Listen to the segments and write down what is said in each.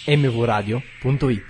mvradio.it.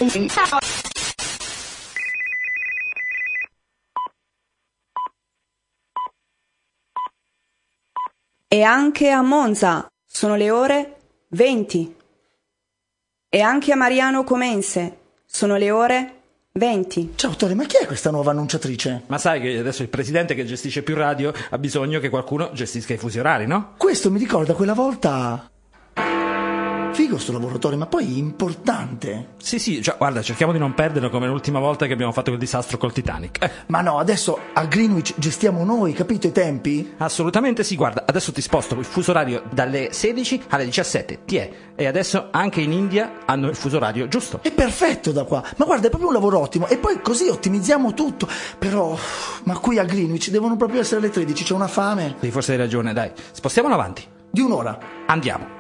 E anche a Monza sono le ore 20. E anche a Mariano Comense sono le ore 20. Ciao Tore, ma chi è questa nuova annunciatrice? Ma sai che adesso il presidente che gestisce più radio ha bisogno che qualcuno gestisca i fusi orari, no? Questo mi ricorda quella volta... Figo sto lavoro, Tore, ma poi importante. Sì, cioè, guarda, cerchiamo di non perderlo come l'ultima volta che abbiamo fatto quel disastro col Titanic. Ma no, adesso a Greenwich gestiamo noi, capito i tempi? Assolutamente sì, guarda, adesso ti sposto il fuso orario dalle 16 alle 17, ti è. E adesso anche in India hanno il fuso orario giusto. È perfetto da qua, ma guarda, è proprio un lavoro ottimo. E poi così ottimizziamo tutto. Però, ma qui a Greenwich devono proprio essere le 13, c'è una fame. Sì, forse hai ragione, dai, spostiamolo avanti. Di un'ora. Andiamo.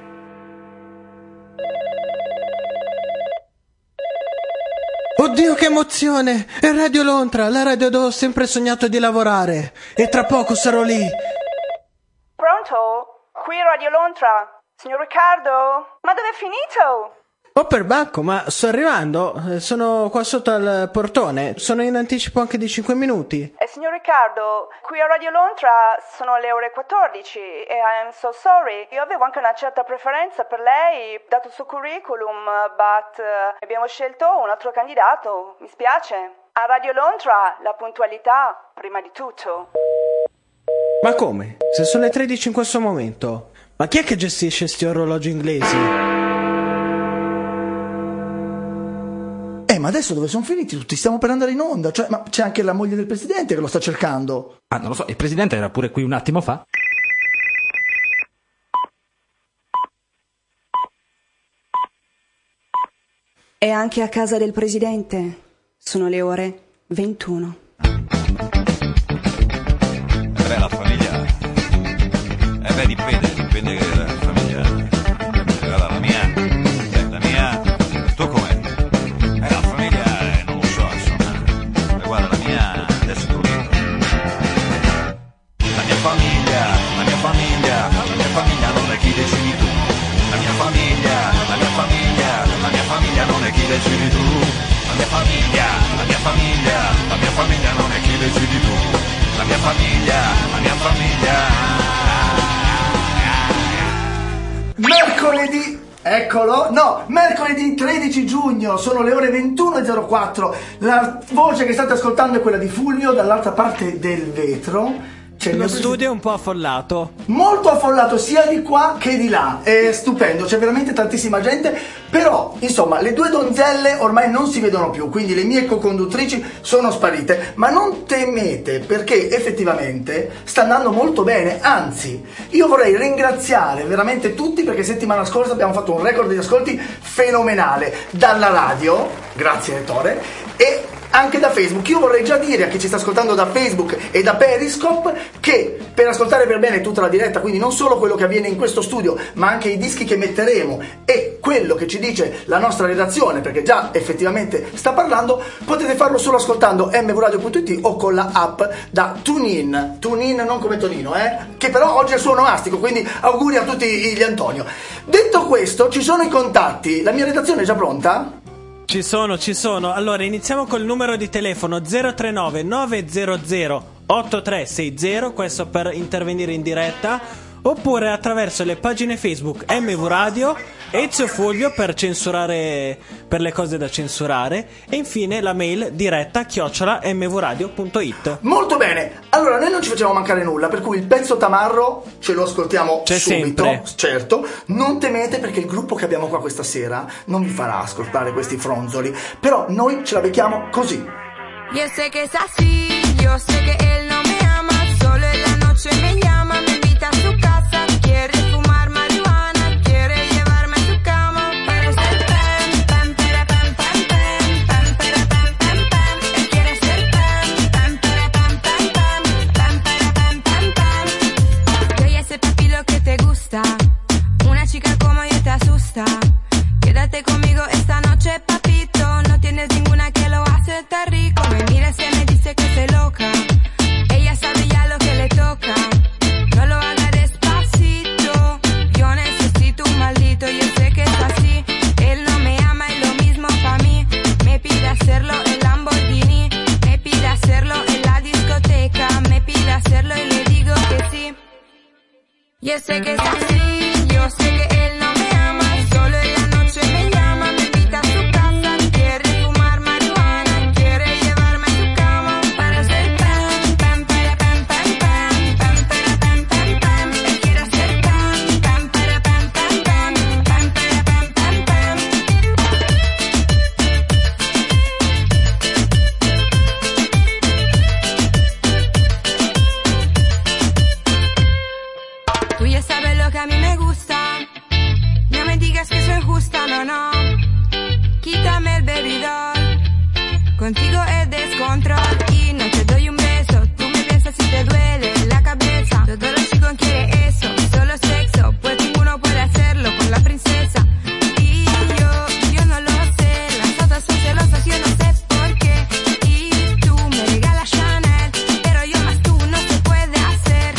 Oddio, che emozione! È Radio Lontra, la radio dove ho sempre sognato di lavorare. E tra poco sarò lì. Pronto? Qui Radio Lontra. Signor Riccardo? Ma dove è finito? Oh, perbacco, ma sto arrivando. Sono qua sotto al portone. Sono in anticipo anche di 5 minuti. Signor Riccardo, qui a Radio Lontra sono le ore 14 e I'm so sorry. Io avevo anche una certa preferenza per lei, dato il suo curriculum, but abbiamo scelto un altro candidato. Mi spiace. A Radio Lontra la puntualità prima di tutto. Ma come? Se sono le 13 in questo momento. Ma chi è che gestisce sti orologi inglesi? Ma adesso dove sono finiti tutti? Stiamo per andare in onda. Cioè, ma c'è anche la moglie del presidente che lo sta cercando. Ah, non lo so, il presidente era pure qui un attimo fa. E anche a casa del presidente sono le ore 21. Beh, la famiglia... dipende che la famiglia... Guarda, la mia... Tu com'è? La famiglia... non lo so, insomma... Guarda, la mia... adesso te lo dico. La mia famiglia non è chi decidi tu. La mia famiglia non è chi decidi tu. La mia famiglia non è chi decidi tu. La mia famiglia. Mercoledì, eccolo, no, mercoledì 13 giugno, sono le ore 21:04. La voce che state ascoltando è quella di Fulvio, dall'altra parte del vetro. Lo studio è un po' affollato. Molto affollato sia di qua che di là. È stupendo, c'è veramente tantissima gente. Però, insomma, le due donzelle ormai non si vedono più, quindi le mie co-conduttrici sono sparite. Ma non temete, perché effettivamente sta andando molto bene. Anzi, io vorrei ringraziare veramente tutti, perché settimana scorsa abbiamo fatto un record di ascolti fenomenale dalla radio, grazie Tore, e anche da Facebook. Io vorrei già dire a chi ci sta ascoltando da Facebook e da Periscope che per ascoltare per bene tutta la diretta, quindi non solo quello che avviene in questo studio, ma anche i dischi che metteremo e quello che ci dice la nostra redazione, perché già effettivamente sta parlando, potete farlo solo ascoltando mvradio.it o con la app da TuneIn non come Tonino, che però oggi è il suo onomastico, quindi auguri a tutti gli Antonio. Detto questo, ci sono i contatti, la mia redazione è già pronta? Ci sono. Allora, iniziamo col numero di telefono 039 900 8360, questo per intervenire in diretta, oppure attraverso le pagine Facebook MV Radio, Ezio Fulvio per censurare, per le cose da censurare, e infine la mail diretta @mvradio.it. Molto bene, allora noi non ci facciamo mancare nulla, per cui il pezzo tamarro ce lo ascoltiamo c'è subito, sempre. Certo, non temete perché il gruppo che abbiamo qua questa sera non vi farà ascoltare questi fronzoli, però noi ce la becchiamo così. Yo sé que es así, yo sé que él no me ama, solo en la noche me llama, me invita a su casa, quiere fumar marihuana, quiere llevarme a su cama, quiere ser pam, pam, para, pam, pam, pam, pam, para, pam, pam, pam, él quiere ser pam, pam, para, pam, pam, pam, pam, para, pam, pam, pam. Yo ya sé papi lo que te gusta, una chica como yo te asusta, quédate conmigo esta noche papito, no tienes ninguna que lo hace tan rico. Me mira y me dice que estoy loca, ella sabe ya lo que le toca, no lo Yo sé que es así, yo sé que él no me ama, solo en la noche me llama, me invita a su casa, quiere fumar marihuana, quiere llevarme a su cama para hacer pam, pam, para pam, pam, pam, pam, para pam, pam, pam, él quiere hacer pam, pam, para pam, pam, pam, pam, para pam, pam, pam. Tú ya sabes lo que a mí me gusta. No me digas que soy justa, no, no. Quítame el bebidor. Contigo es descontrol. Y no te doy un beso. Tú me piensas si te duele la cabeza. Todos los chicos quieren eso, solo sexo. Pues ninguno puede hacerlo con la princesa. Y yo no lo sé. Las otras son celosas, yo no sé por qué. Y tú me regalas Chanel, pero yo más tú no se puede hacer.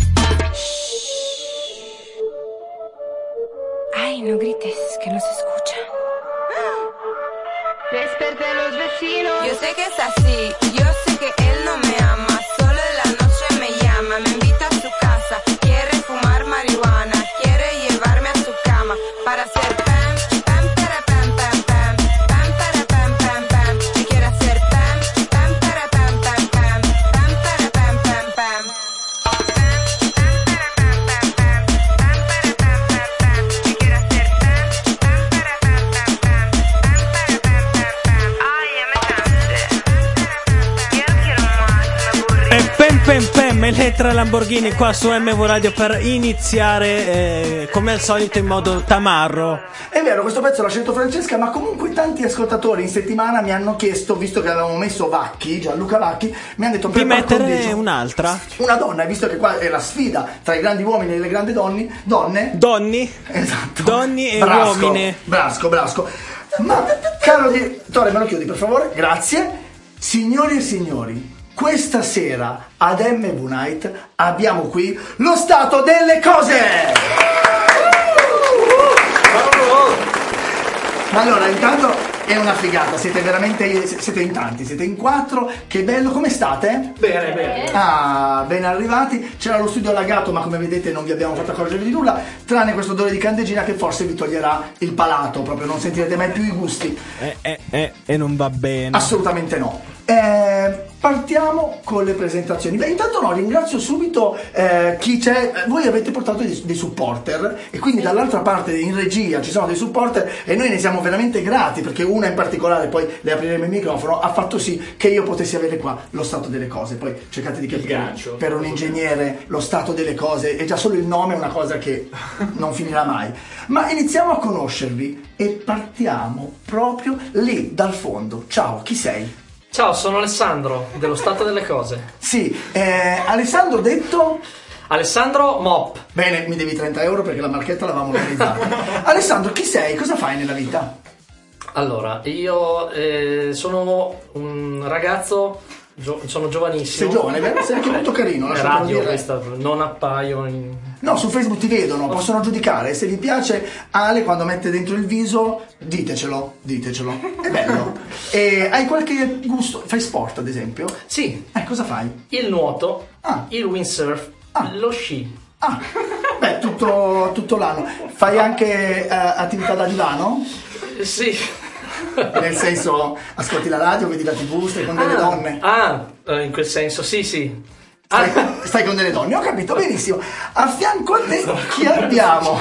Ay, no grites, que no se escucha. Desperté a los vecinos. Yo sé que es así, yo sé que él no me ama. Solo en la noche me llama, me invita a su casa. Quiere fumar marihuana, quiere llevarme a su cama para hacer pam, pam, para pam, pam, pam, pam, para pam, pam, pam. Me quiere hacer pam, pam, para pam, pam, pam, pam, para pam, pam, pam. Pem pem, Elettra Lamborghini qua su MV Radio per iniziare come al solito in modo tamarro. È vero, questo pezzo l'ha scelto Francesca, ma comunque tanti ascoltatori in settimana mi hanno chiesto, visto che avevamo messo Vacchi, Gianluca Vacchi, mi hanno detto di mettere un'altra, una donna, visto che qua è la sfida tra i grandi uomini e le grandi donne. Donni? Esatto. Donni e Brasco, uomini. Brasco. Ma, caro direttore, me lo chiudi per favore? Grazie. Signori e signori, questa sera ad MV Night abbiamo qui lo stato delle cose! Allora, intanto è una figata, siete in tanti, siete in 4, che bello, come state? Bene. Ah, ben arrivati, c'era lo studio allagato, ma come vedete non vi abbiamo fatto accorgervi di nulla, tranne questo odore di candeggina che forse vi toglierà il palato, proprio non sentirete mai più i gusti. E non va bene. Assolutamente no. Partiamo con le presentazioni. Beh, intanto ringrazio subito chi c'è. Voi avete portato dei supporter e quindi dall'altra parte in regia ci sono dei supporter e noi ne siamo veramente grati, perché una in particolare, poi le apriremo il microfono, ha fatto sì che io potessi avere qua lo stato delle cose. Poi cercate di capire, per un ingegnere lo stato delle cose è già solo il nome, è una cosa che non finirà mai. Ma iniziamo a conoscervi e partiamo proprio lì dal fondo. Ciao, chi sei? Ciao, sono Alessandro, dello Stato delle Cose. Sì, Alessandro detto? Alessandro Mop. Bene, mi devi 30 euro perché la marchetta l'avevamo organizzata. Alessandro, chi sei? Cosa fai nella vita? Allora, io sono un ragazzo, sono giovanissimo. Sei giovane, vero? Sei anche molto carino. Radio, questa, non appaio in... No, su Facebook ti vedono, possono giudicare. Se vi piace Ale quando mette dentro il viso, ditecelo. È bello. E hai qualche gusto? Fai sport, ad esempio? Sì. Cosa fai? Il nuoto, il windsurf, lo sci. Beh, tutto l'anno. Fai anche attività da divano? Sì. Nel senso, ascolti la radio, vedi la TV, stai con delle donne? In quel senso, sì. Stai con delle donne, ho capito benissimo. A fianco a te chi abbiamo?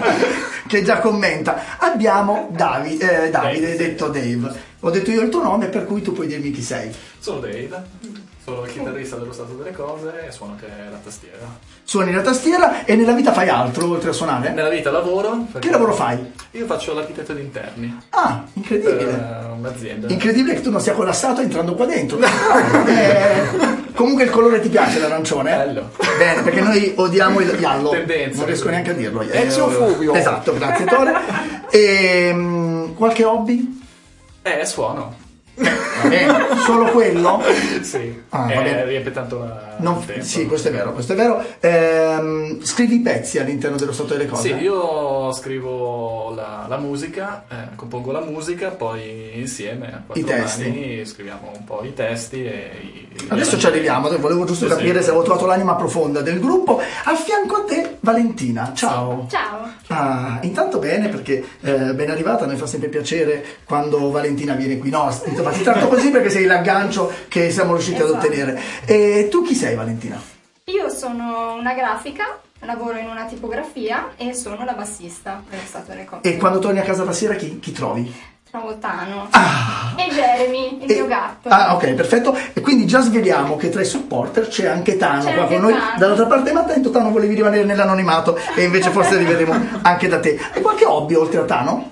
Che già commenta. Abbiamo Davide, detto Dave. Ho detto io il tuo nome, per cui tu puoi dirmi chi sei. Sono Dave, sono il chitarrista dello Stato delle Cose e suono anche la tastiera. Suoni la tastiera e nella vita fai altro oltre a suonare? Nella vita lavoro. Che lavoro fai? Io faccio l'architetto di interni. Incredibile. Per un'azienda. Incredibile che tu non sia collassato entrando qua dentro. Comunque il colore ti piace, l'arancione? Bello. Bene, perché noi odiamo il giallo. Tendenza. Non riesco neanche a dirlo. Exofobio. Esatto, grazie Tore. Qualche hobby? Suono. Solo quello? Sì, Ah, va bene. riempie tanto il tempo. Sì, questo è vero. Scrivi i pezzi all'interno dello stato delle cose? Sì, io scrivo la musica, compongo la musica, poi insieme a quattro I testi. mani scriviamo un po' i testi e Adesso ci arriviamo, volevo giusto Sì, capire sì. se avevo trovato l'anima profonda del gruppo. A fianco a te, Valentina. Ciao. Ciao. Ah, intanto bene, perché ben arrivata, mi fa sempre piacere quando Valentina viene qui. No, ti tratto così perché sei l'aggancio che siamo riusciti ad ottenere. E tu chi sei, Valentina? Io sono una grafica, lavoro in una tipografia e sono la bassista dello Stato delle Cose. E quando torni a casa la sera chi trovi? Trovo Tano e Jeremy, il mio gatto. Ah, ok, perfetto. E quindi già sveliamo che tra i supporter c'è anche Tano C'è qua anche con noi. Tano. Dall'altra parte, ma attento, Tano, volevi rimanere nell'anonimato e invece forse arriveremo anche da te. Hai qualche hobby oltre a Tano?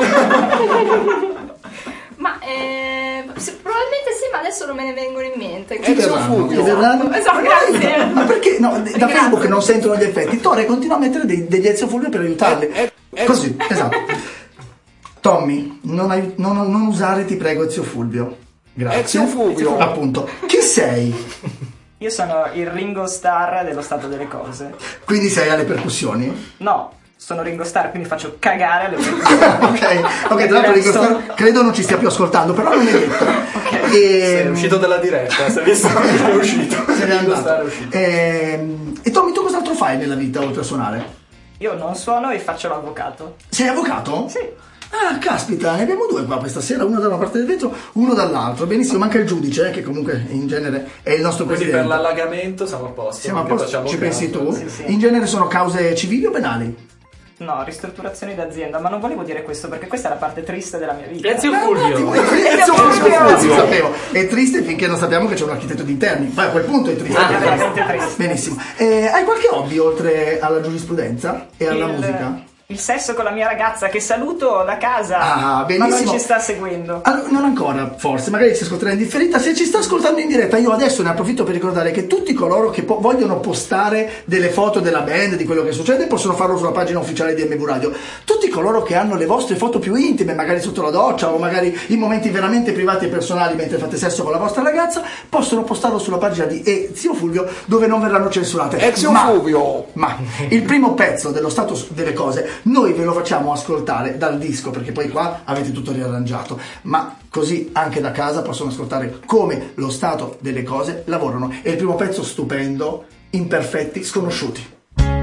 Ma probabilmente sì, ma adesso non me ne vengono in mente. Ti verranno? Esatto, grazie. Ma perché no, da Facebook non sentono gli effetti. Tore continua a mettere degli Ezio Fulvio per aiutarli. Così, esatto. Tommy, non usare, ti prego, Ezio Fulvio. Grazie. Ezio Fulvio. Appunto. Chi sei? Io sono il Ringo Starr dello stato delle cose. Quindi sei alle percussioni? No, sono Ringo Starr, quindi faccio cagare alle percussioni. ok, tra l'altro Ringo Starr credo non ci stia più ascoltando, però non è detto. Sei uscito dalla diretta, sei visto che è uscito. Se n'è Ringo andato. Starr è uscito. E Tommy, tu cos'altro fai nella vita oltre a suonare? Io non suono e faccio l'avvocato. Sei avvocato? Sì. Ah, caspita, ne abbiamo due qua questa sera, uno da una parte del vetro, uno dall'altro. Benissimo, manca il giudice, che comunque in genere è il nostro Così presidente. per l'allagamento siamo a posto. Siamo a perché posto, facciamo ci pensi tu? Sì. In genere sono cause civili o penali? No, ristrutturazioni d'azienda, ma non volevo dire questo perché questa è la parte triste della mia vita. Ezio Fulvio. Ezio Fulvio, sapevo. È triste finché non sappiamo che c'è un architetto di interni. Poi a quel punto è triste. È veramente triste. Benissimo. Hai qualche hobby oltre alla giurisprudenza e alla musica? Il sesso con la mia ragazza, che saluto da casa, Ah, benissimo. ma non ci sta seguendo. Allora, non ancora, forse, magari ci ascolterà in differita. Se ci sta ascoltando in diretta, io adesso ne approfitto per ricordare che tutti coloro che vogliono postare delle foto della band, di quello che succede, possono farlo sulla pagina ufficiale di MV Radio. Tutti coloro che hanno le vostre foto più intime, magari sotto la doccia o magari in momenti veramente privati e personali mentre fate sesso con la vostra ragazza, possono postarlo sulla pagina di Ezio Fulvio, dove non verranno censurate. Ezio Fulvio. Ma il primo pezzo dello stato delle cose noi ve lo facciamo ascoltare dal disco, perché poi qua avete tutto riarrangiato, ma così anche da casa possono ascoltare come lo stato delle cose lavorano. È il primo pezzo stupendo, Imperfetti Sconosciuti.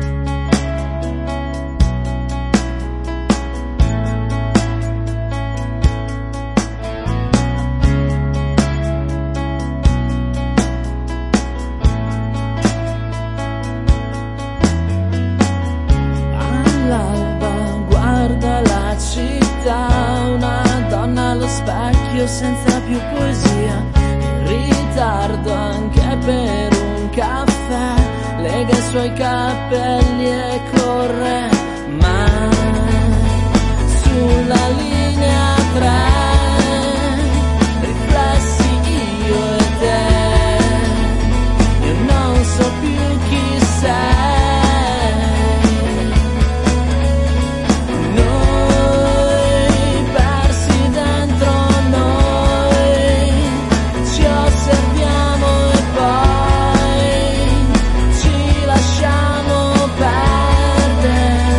Senza più poesia, in ritardo anche per un caffè, lega i suoi capelli e corre, ma sulla linea 3, riflessi io e te, io non so più chi sei. Lasciamo perdere.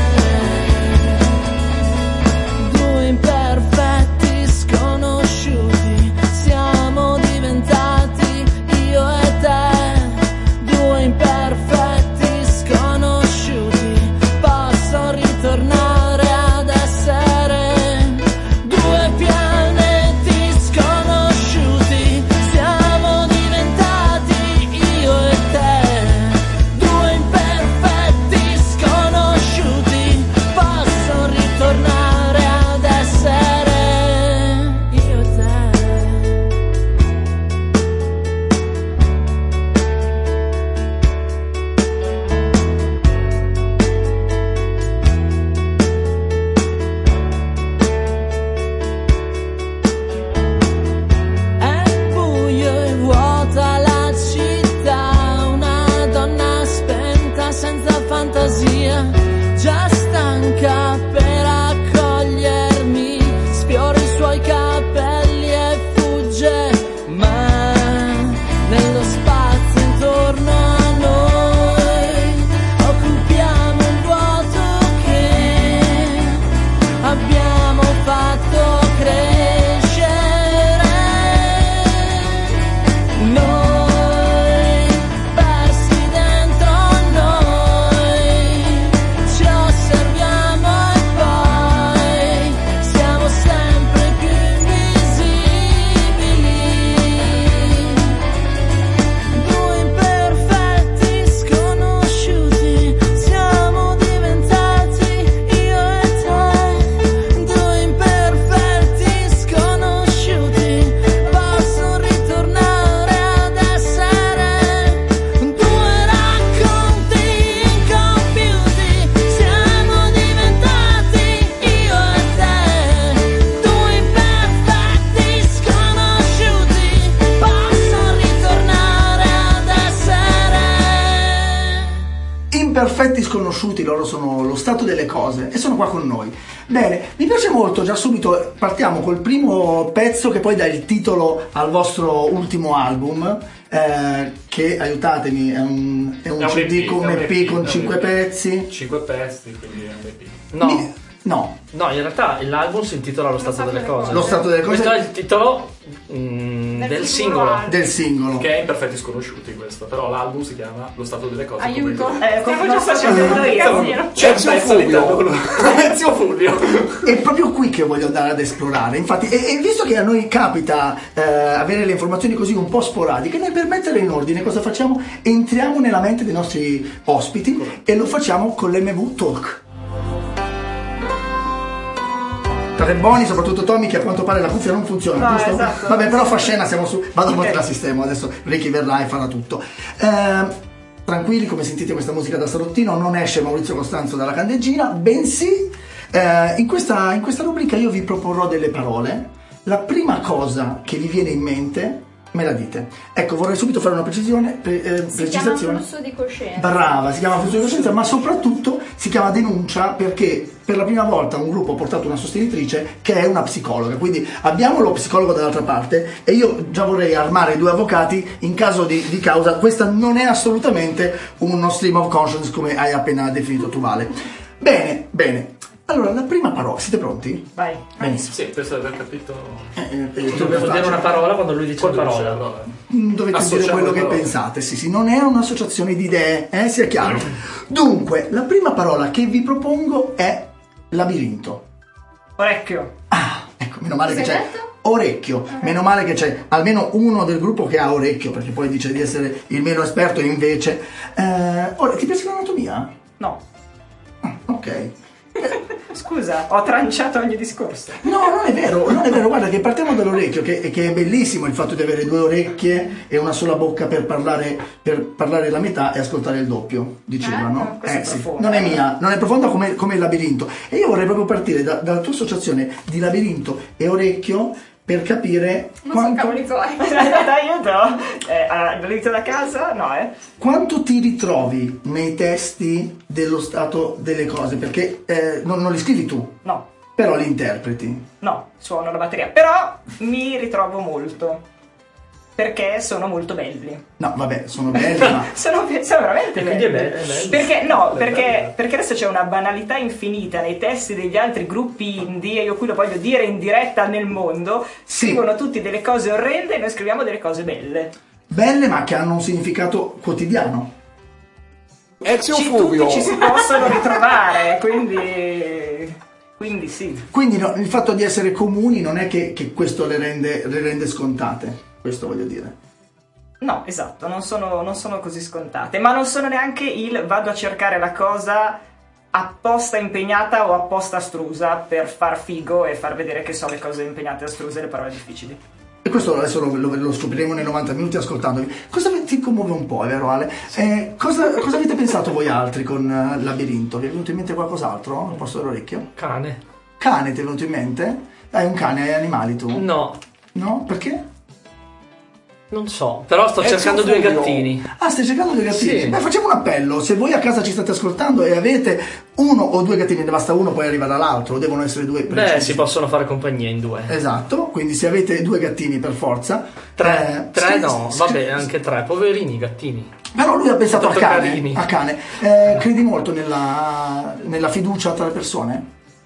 sconosciuti, loro sono lo stato delle cose e sono qua con noi. Bene, mi piace molto, già subito partiamo col primo pezzo che poi dà il titolo al vostro ultimo album, che, aiutatemi, è un CD con un EP con 5 pezzi. 5 pezzi, quindi è un EP. No, in realtà l'album si intitola Lo Stato delle Cose. Lo Stato delle Cose. Questo è il titolo del singolo. Del singolo. Che è Imperfetti Sconosciuti questo, però l'album si chiama Lo Stato delle Cose. Aiuto. Come già facendo io. C'è un pezzo all'interno. Zio Fulvio. È proprio qui che voglio andare ad esplorare. Infatti, e visto che a noi capita avere le informazioni così un po' sporadiche, nel permettere in ordine, cosa facciamo? Entriamo nella mente dei nostri ospiti e lo facciamo con l'MV Talk. State buoni, soprattutto Tommy, che a quanto pare la cuffia non funziona, giusto? Esatto. Vabbè, però fa scena, siamo su. Vado a la sistema, adesso Ricky verrà e farà tutto. Tranquilli, come sentite questa musica da salottino, non esce Maurizio Costanzo dalla candeggina, bensì in questa rubrica io vi proporrò delle parole. La prima cosa che vi viene in mente me la dite. Ecco, vorrei subito fare una precisazione. Si chiama flusso di coscienza. Brava, si chiama flusso di coscienza, ma soprattutto si chiama denuncia perché per la prima volta un gruppo ha portato una sostenitrice che è una psicologa, quindi abbiamo lo psicologo dall'altra parte e io già vorrei armare 2 avvocati in caso di causa. Questa non è assolutamente uno stream of conscience come hai appena definito tu, Vale. Bene. Allora, la prima parola, siete pronti? Vai. Benissimo. Sì, penso di aver capito. Dobbiamo dire una parola quando lui dice la parola. Dovete dire quello che pensate, sì, non è un'associazione di idee, sia chiaro. Dunque, la prima parola che vi propongo è labirinto. Orecchio. Ecco, meno male che c'è orecchio, meno male che c'è almeno uno del gruppo che ha orecchio, perché poi dice di essere il meno esperto e invece... ti piace l'anatomia? No. Ok. Scusa, ho tranciato ogni discorso. No, non è vero, guarda che partiamo dall'orecchio, che è bellissimo il fatto di avere 2 orecchie e una sola bocca per parlare la metà e ascoltare il doppio, dicevano. Sì. Non è mia, non è profonda come il labirinto. E io vorrei proprio partire dalla tua associazione di labirinto e orecchio per capire Non so cavoli tuoi. Aiuto! L'inizio da casa? No, Quanto ti ritrovi nei testi dello stato delle cose? Perché non li scrivi tu. No. Però li interpreti. No, suono la batteria. Però mi ritrovo molto. Perché sono molto belli. No, vabbè, sono belli, ma... sono veramente belli. Quindi è bello. Perché adesso c'è una banalità infinita nei testi degli altri gruppi indie, io qui lo voglio dire in diretta nel mondo, scrivono tutti delle cose orrende e noi scriviamo delle cose belle. Belle, ma che hanno un significato quotidiano. Tutti ci si possono ritrovare, quindi sì. Quindi il fatto di essere comuni non è che questo le rende scontate. Questo voglio dire. No, esatto, non sono così scontate, ma non sono neanche vado a cercare la cosa apposta impegnata o apposta astrusa per far figo e far vedere che so le cose impegnate, astruse e le parole difficili. E questo adesso lo scopriremo nei 90 minuti ascoltandovi. Cosa ti commuove un po', è vero Ale? Cosa avete pensato voi altri con Labirinto? Vi è venuto in mente qualcos'altro al posto dell'orecchio? Cane ti è venuto in mente? Hai un cane, hai animali tu? No. No? Perché? Non so, però sto cercando 2 gattini. Stai cercando 2 gattini? Sì. Beh, facciamo un appello. Se voi a casa ci state ascoltando e avete 1 o 2 gattini, ne basta uno, poi arriva dall'altro, devono essere 2 precisi. Beh, si possono fare compagnia in 2. Esatto, quindi se avete 2 gattini per forza. 3 no, vabbè, anche 3, poverini i gattini. Però lui ha pensato a Carini. cane. Credi molto nella fiducia tra le persone?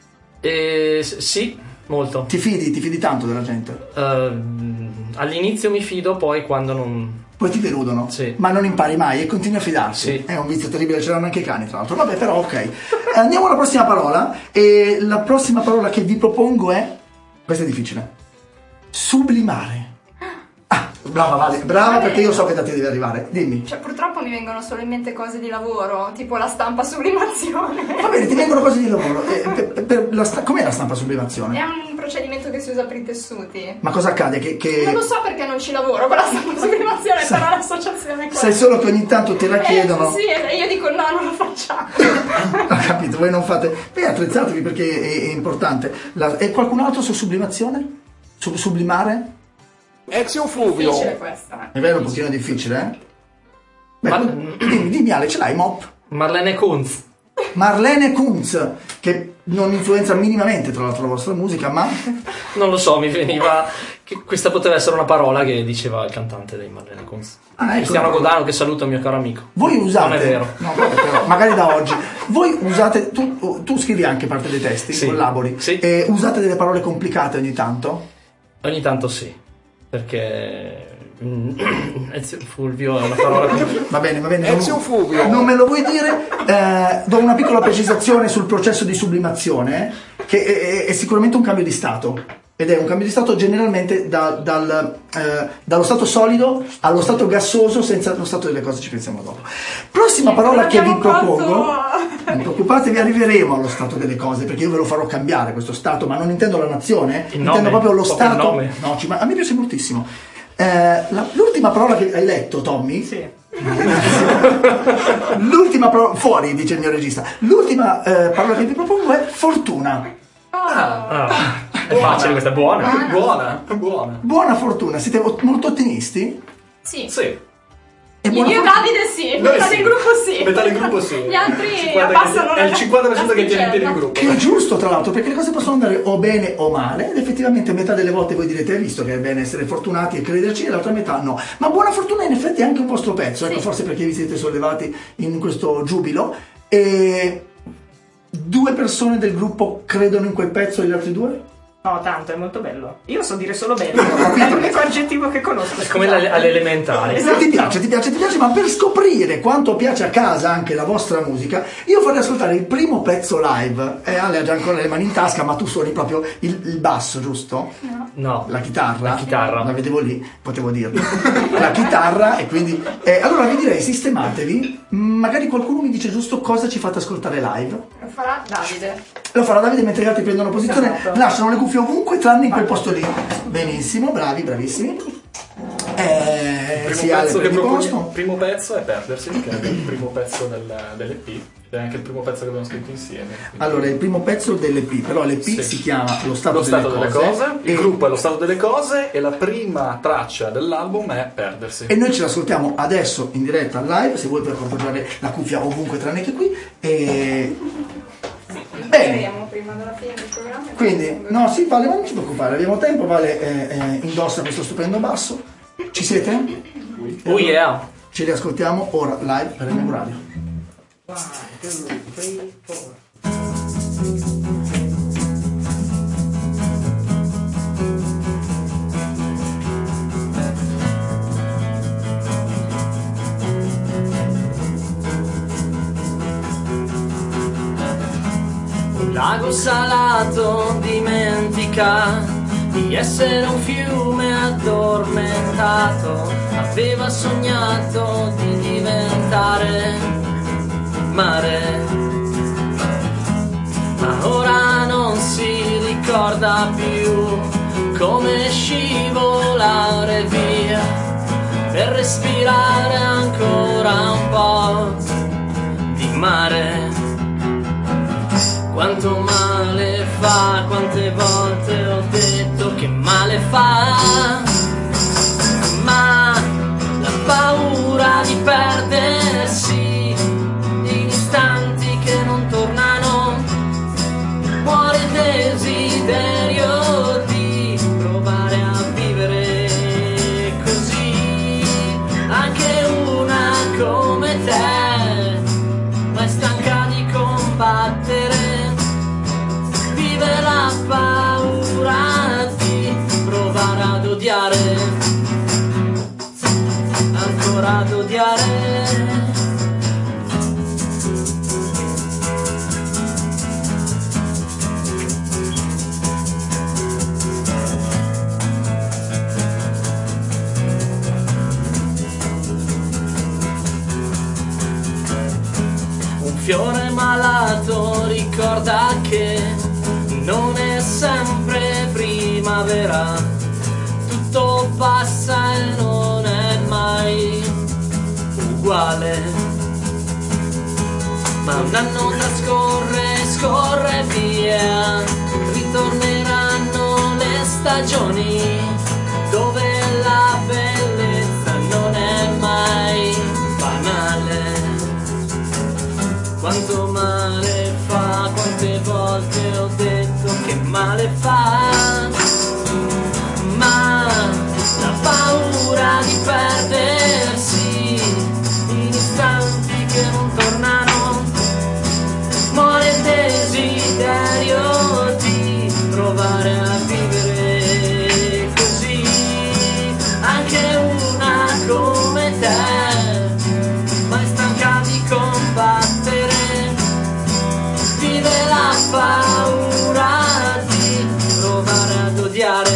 Sì, molto. Ti fidi tanto della gente? All'inizio mi fido, poi quando non... Poi ti deludono, sì. Ma non impari mai e continui a fidarsi. Sì. È un vizio terribile, ce l'hanno anche i cani tra l'altro. Vabbè, però ok. Andiamo alla prossima parola. E la prossima parola che vi propongo è... Questa è difficile. Sublimare. Brava Vale, brava perché io so che da te deve arrivare. Dimmi. Cioè, purtroppo mi vengono solo in mente cose di lavoro, tipo la stampa sublimazione. Va bene, ti vengono cose di lavoro. Com'è la stampa sublimazione? È un procedimento che si usa per i tessuti. Ma cosa accade? Che... Non lo so perché non ci lavoro con la stampa sublimazione, però l'associazione qua. Sai solo che ogni tanto te la chiedono. Sì, e io dico no, non lo facciamo. Ho capito, voi non fate... Beh, attrezzatevi perché è importante. E qualcun altro su sublimazione? Sublimare? Exio Fluvio. Difficile questa. È vero, un pochino difficile, Beh, dimmi Ale, ce l'hai Mop? Marlene Kunz. Marlene Kunz, che non influenza minimamente tra l'altro la vostra musica, ma Non lo so, mi veniva che questa poteva essere una parola che diceva il cantante dei Marlene Kunz. Cristiano Godano, che saluto, mio caro amico. voi usate, Non è vero. no, vabbè, però, magari da oggi, voi usate, tu scrivi anche parte dei testi, Sì. collabori, Sì. e usate delle parole complicate ogni tanto? Ogni tanto sì, perché Ezio Fulvio è una parola Va bene. Ezio Fulvio. Non me lo vuoi dire? Do una piccola precisazione sul processo di sublimazione, che è sicuramente un cambio di stato. Ed è un cambio di stato generalmente dallo stato solido allo stato gassoso, senza lo stato delle cose ci pensiamo dopo. Prossima parola che vi propongo, non preoccupatevi, arriveremo allo stato delle cose, perché io ve lo farò cambiare questo stato, ma non intendo la nazione, intendo proprio lo stato. Il nome. No, a me piace moltissimo. L'ultima parola che hai letto, Tommy? Sì. L'ultima parola, fuori, dice il mio regista. L'ultima parola che vi propongo è fortuna. è facile, questa è buona. Buona. Buona fortuna, siete molto ottimisti? Sì. Sì. E Io buona e fortuna- Davide sì, Noi metà sì. del gruppo sì. Metà del gruppo sì. Gli altri 50 abbassano è il 50% che tiene in piedi il gruppo. Che è giusto, tra l'altro, perché le cose possono andare o bene o male, ed effettivamente metà delle volte voi direte: hai visto che è bene essere fortunati e crederci, e l'altra metà no. Ma buona fortuna in effetti è anche un vostro pezzo, ecco, forse perché vi siete sollevati in questo giubilo. E 2 persone del gruppo credono in quel pezzo e gli altri 2? No, tanto, è molto bello. Io so dire solo bello. È l'unico aggettivo che conosco. È come alle elementari. Ti piace, ma per scoprire quanto piace a casa anche la vostra musica, io vorrei ascoltare il primo pezzo live. Ale ha già ancora le mani in tasca, ma tu suoni proprio il basso, giusto? No. La chitarra? La chitarra. La vedevo lì, potevo dirlo. La chitarra, e quindi... allora vi direi, sistematevi, magari qualcuno mi dice giusto cosa ci fate ascoltare live. Lo farà Davide. Lo farà Davide mentre gli altri prendono posizione, Esatto. lasciano le cuffie ovunque tranne in quel posto lì. Benissimo, bravissimi. Il Sì, primo, Ale, pezzo che prendi proponi- posto. il primo pezzo è Perdersi, che è il primo pezzo dell'EP, ed è anche il primo pezzo che abbiamo scritto insieme. Quindi- Allora, è il primo pezzo dell'EP, però l'EP Sì. si chiama Lo Stato, Lo stato delle cose, e, il gruppo è Lo Stato delle Cose, e la prima traccia dell'album è Perdersi. e noi ce l'ascoltiamo adesso in diretta live, se vuoi puoi appoggiare la cuffia ovunque tranne che qui. E... Bene. Vedremo prima della fine del programma. Quindi, no, sì, Vale, ma non ci preoccupare, abbiamo tempo. Vale indossa questo stupendo basso. Ci siete? Oh yeah. Ce li ascoltiamo ora live per il mio radio. Un lago salato dimentica di essere un fiume addormentato, aveva sognato di diventare mare, ma ora non si ricorda più come scivolare via per respirare ancora un po' di mare. Quanto male fa, quante volte ho detto che male fa, ma la paura di perdersi in istanti che non tornano, muore il desiderio di provare a vivere così. Anche una come te, ma è stanca di combattere, la paura di provare ad odiare, ancora ad odiare. Un fiore malato ricorda che non è sempre primavera, tutto passa e non è mai uguale. Ma un anno trascorre, scorre via, ritorneranno le stagioni dove la bellezza non è mai banale. Quanto male quante volte ho detto che male fa, ma la paura di perdersi in istanti che non tornano, muore il desiderio di provare a vivere così. Anche una come te, mai stanca di combattere, vive la paura di provare ad odiare,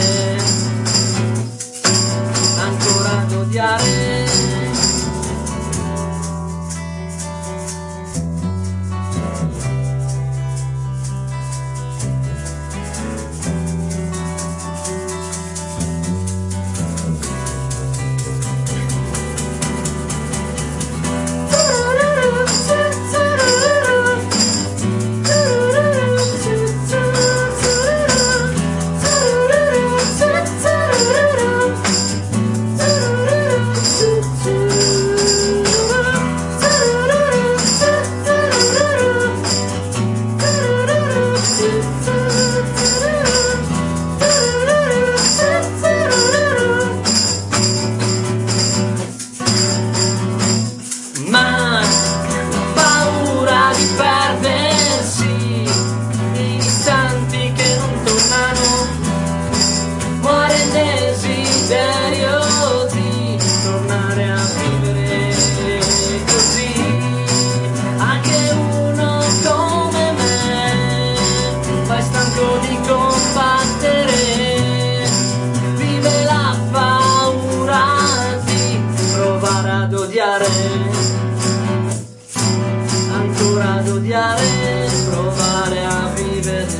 ancora ad odiare. Ma paura di perdersi in istanti che non tornano, muore il desiderio di tornare a vivere così. Anche uno come me, ma è stanco di combattere, vive la paura di provare ad odiare, ancora ad odiare, provare a vivere.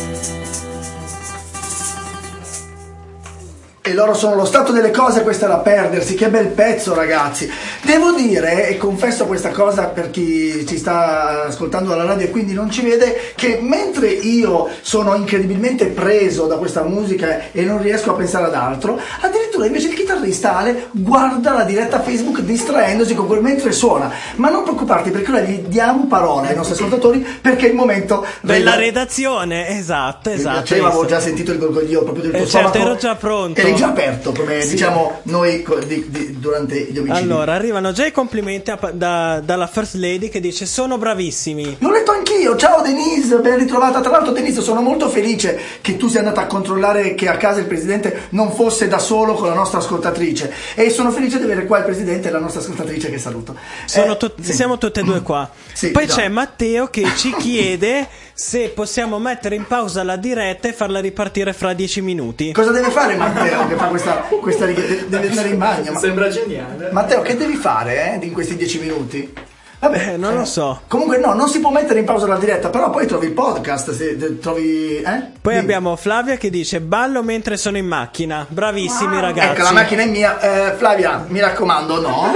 E loro sono lo stato delle cose, questa era Perdersi. Che bel pezzo, ragazzi. Devo dire, e confesso questa cosa per chi ci sta ascoltando dalla radio e quindi non ci vede, che mentre io sono incredibilmente preso da questa musica e non riesco a pensare ad altro, addirittura invece il chitarrista Ale guarda la diretta Facebook distraendosi con quel mentre suona. Ma non preoccuparti, perché ora gli diamo parola ai nostri ascoltatori, perché è il momento della redazione. Esatto. Avevo già sentito il gorgoglio proprio del tuo certo, stomaco. ero già pronto. Eri già aperto, come Sì. diciamo noi durante gli omicidi. Allora, arrivano già i complimenti dalla First Lady che dice: sono bravissimi. L'ho letto anch'io, ciao Denise, ben ritrovata. Tra l'altro Denise, sono molto felice che tu sia andata a controllare che a casa il presidente non fosse da solo con la nostra ascoltatrice, e sono felice di avere qua il presidente e la nostra ascoltatrice che saluto. Sì. Siamo Mm-hmm. tutte e due qua. Sì, Poi già. c'è Matteo che ci chiede se possiamo mettere in pausa la diretta e farla ripartire fra 10 minuti. Cosa deve fare Matteo che fa questa richiesta? Deve andare in bagno. Sembra geniale. Matteo, che devi fare in questi 10 minuti? Vabbè, non lo so. Comunque no, non si può mettere in pausa la diretta, però poi trovi il podcast, se trovi... Poi abbiamo Flavia che dice: ballo mentre sono in macchina. Bravissimi ragazzi. Ecco, la macchina è mia. Flavia, mi raccomando, no.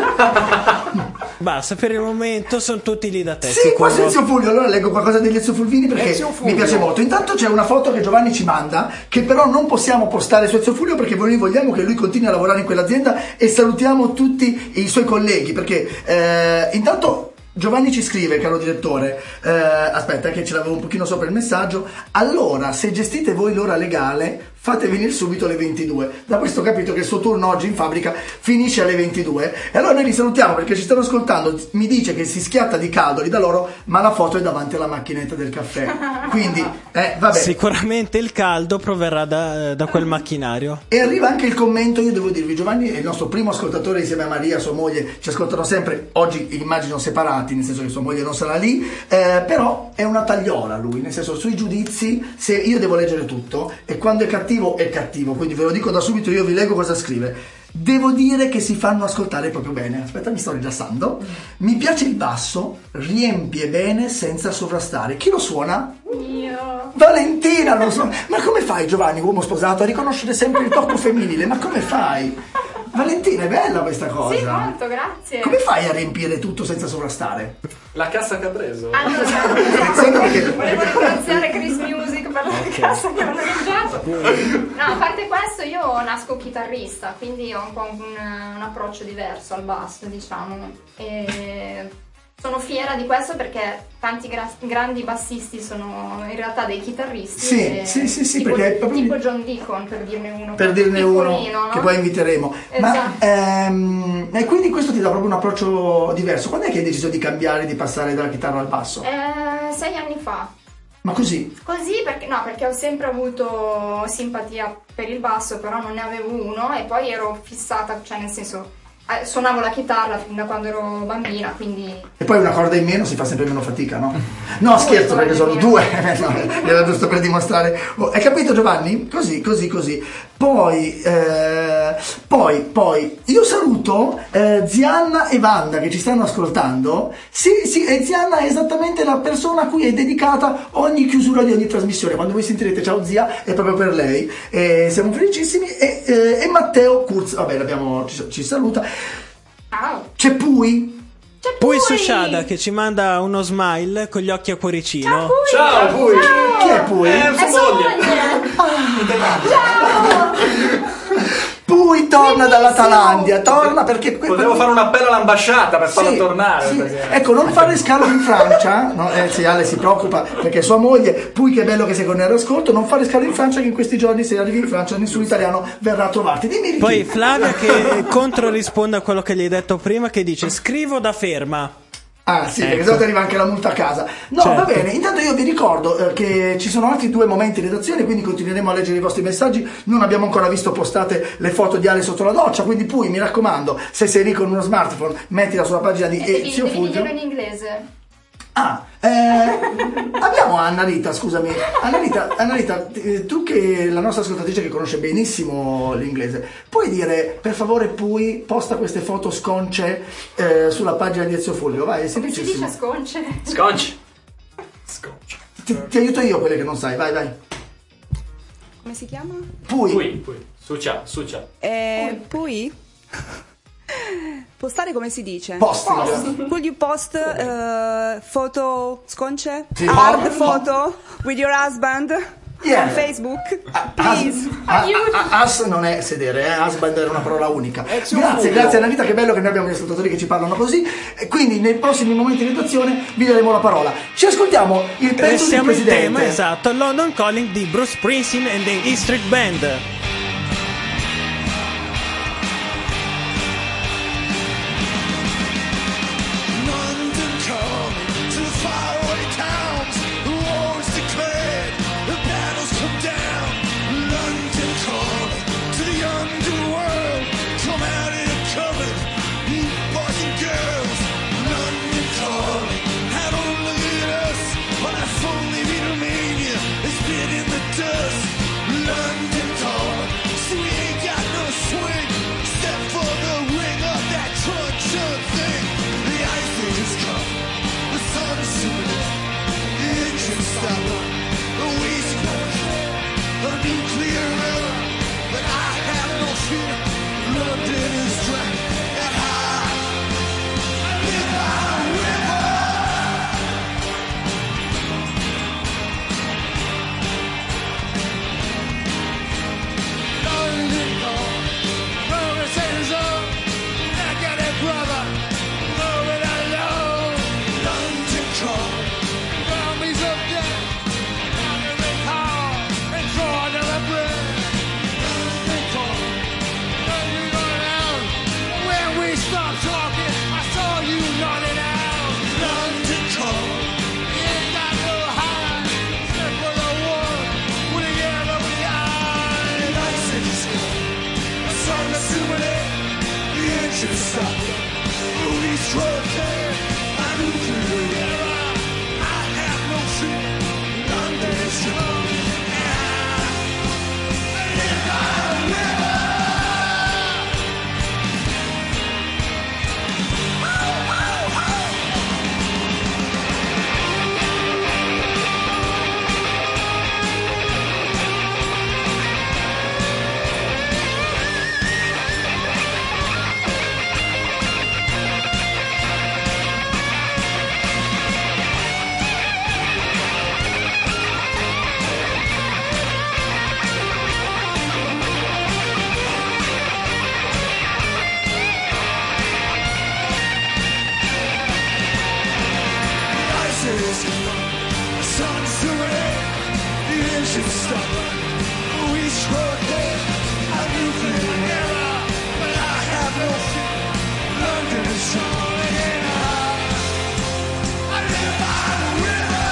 Basta, per il momento sono tutti lì da te. Sì, sicuro. qua c'è Ezio Fulvio. Allora leggo qualcosa degli Ezio Fulvini perché Ezio Fulvio. mi piace molto. Intanto c'è una foto che Giovanni ci manda, che però non possiamo postare su Ezio Fulvio perché noi vogliamo che lui continui a lavorare in quell'azienda, e salutiamo tutti i suoi colleghi perché intanto Giovanni ci scrive, caro direttore, aspetta che ce l'avevo un pochino sopra il messaggio. Allora, se gestite voi l'ora legale, fate venire subito alle 22. Da questo ho capito che il suo turno oggi in fabbrica finisce alle 22. E allora noi li salutiamo perché ci stanno ascoltando. Mi dice che si schiatta di caldo lì da loro, ma la foto è davanti alla macchinetta del caffè. Quindi, vabbè. Sicuramente il caldo proverrà da quel macchinario. E arriva anche il commento, io devo dirvi, Giovanni è il nostro primo ascoltatore insieme a Maria, sua moglie, ci ascoltano sempre, oggi immagino separati, nel senso che sua moglie non sarà lì, però è una tagliola lui, nel senso sui giudizi, se io devo leggere tutto, e quando è cattivo, quindi ve lo dico da subito, io vi leggo cosa scrive. Devo dire che si fanno ascoltare proprio bene. Aspetta, mi sto rilassando. Mi piace il basso, riempie bene senza sovrastare. Chi lo suona? Io. Valentina lo so. Ma come fai, Giovanni, uomo sposato, a riconoscere sempre il tocco femminile? Ma come fai? Valentina, è bella questa cosa. Sì, molto, grazie. Come fai a riempire tutto senza sovrastare? La cassa che ha preso. Allora, volevo ringraziare Chris Music per la cassa che hanno mangiato. No, a parte questo, io nasco chitarrista, quindi ho un po' un approccio diverso al basso, diciamo. E sono fiera di questo perché tanti grandi bassisti sono in realtà dei chitarristi. Sì, tipo, perché è proprio tipo John Deacon, per dirne uno. No? Che poi inviteremo. Esatto. Ma e quindi questo ti dà proprio un approccio diverso. Quando è che hai deciso di cambiare, di passare dalla chitarra al basso? 6 anni fa. Ma così? Così perché ho sempre avuto simpatia per il basso, però non ne avevo uno e poi ero fissata, cioè nel senso suonavo la chitarra fin da quando ero bambina, quindi... E poi una corda in meno si fa sempre meno fatica, no? No, scherzo, perché sono 2. No, era giusto per dimostrare. Hai capito, Giovanni? Così. Poi io saluto Zianna e Wanda che ci stanno ascoltando. Sì, e Zianna è esattamente la persona a cui è dedicata ogni chiusura di ogni trasmissione. Quando voi sentirete ciao zia è proprio per lei. Siamo felicissimi. E Matteo Kurz, vabbè, ci saluta. C'è Pui Sushada che ci manda uno smile con gli occhi a cuoricino. Ciao Pui! Chi è Pui? Sua moglie. Pui torna dalla Thailandia, torna perché... Potevo fare un appello all'ambasciata per farla tornare. Sì. Perché... Ecco, non fare scalo in Francia, no? Sì, Ale si preoccupa perché sua moglie, Pui che bello che sei con noi all'ascolto, non fare scalo in Francia che in questi giorni se arrivi in Francia nessun italiano verrà a trovarti. Dimmi Ricky. Poi Flavia che controrisponde a quello che gli hai detto prima, che dice scrivo da ferma. Ah sì, perché sennò ti arriva anche la multa a casa. No, certo. Va bene, intanto io vi ricordo che ci sono altri 2 momenti in redazione, quindi continueremo a leggere i vostri messaggi. Non abbiamo ancora visto postate le foto di Ale sotto la doccia, quindi Pui, mi raccomando, se sei lì con uno smartphone, mettila sulla pagina di Ezio Fulvio. Devi dirlo in inglese. Abbiamo Anna Rita, scusami. Anna Rita, tu che la nostra ascoltatrice che conosce benissimo l'inglese, puoi dire per favore Pui posta queste foto sconce sulla pagina di Ezio Fulvio? Vai, è semplicissimo. Come si dice sconce? Sconce. Ti aiuto io quelle che non sai, vai. Come si chiama? Pui. Sucia. Pui? Postare come si dice? Post. Could you post photo sconce? Sì. Hard photo with your husband? Yeah. On Facebook? Please. As non è sedere, husband era una parola unica. Grazie Anna, che bello che noi abbiamo gli ascoltatori che ci parlano così. E quindi nei prossimi momenti di redazione vi daremo la parola. Ci ascoltiamo il pezzo del presidente. Siamo in tema, esatto, London Calling di Bruce Springsteen and the E Street Band. should stubborn. We struck dead a nuclear error, but I have no fear. London is calling in high. I live by the river.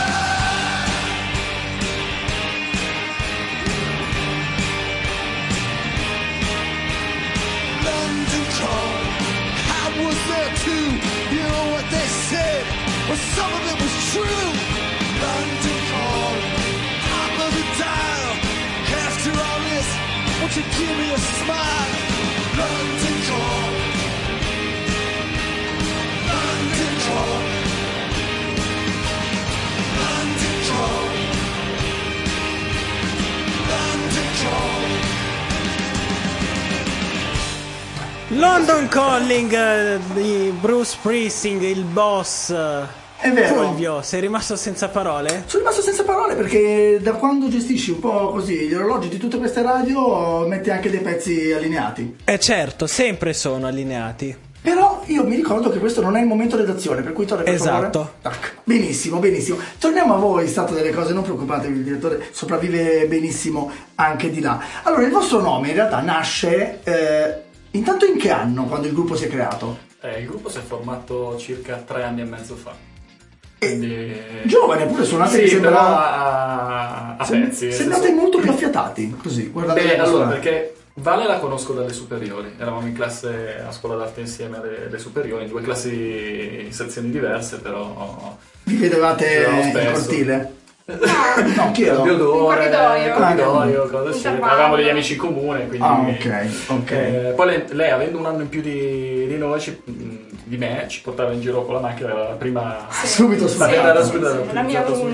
London calling. I was there too. You know what they said, but some of it was true. London calling. Top of the dial. After all this, won't you give me a smile? London calling. London calling. London calling. London calling. London Calling di Bruce Springsteen, il boss. È vero. Fulvio, sei rimasto senza parole? Sono rimasto senza parole perché da quando gestisci un po' così gli orologi di tutte queste radio metti anche dei pezzi allineati. Certo, sempre sono allineati. Però io mi ricordo che questo non è il momento redazione, per cui torna per Esatto. favore. Benissimo, benissimo. Torniamo a voi, stato delle cose, non preoccupatevi, il direttore sopravvive benissimo anche di là. Allora, il vostro nome in realtà nasce intanto in che anno, quando il gruppo si è creato? Il gruppo si è formato circa 3 anni e mezzo fa. Quindi... Giovane pure, suonate sì, mi sembra... però a pezzi. Sembrate molto più affiatati, così, guardate. Beh, allora, perché Vale la conosco dalle superiori, eravamo in classe a scuola d'arte insieme alle superiori, in 2 classi in sezioni diverse, però... Vi vedevate in cortile? No, chiedo. Corridoio, cose simili. Avevamo degli amici in comune, quindi... ok. Poi lei, avendo un anno in più di noi, di me, ci portava in giro con la macchina, era la prima... Subito la mia uno.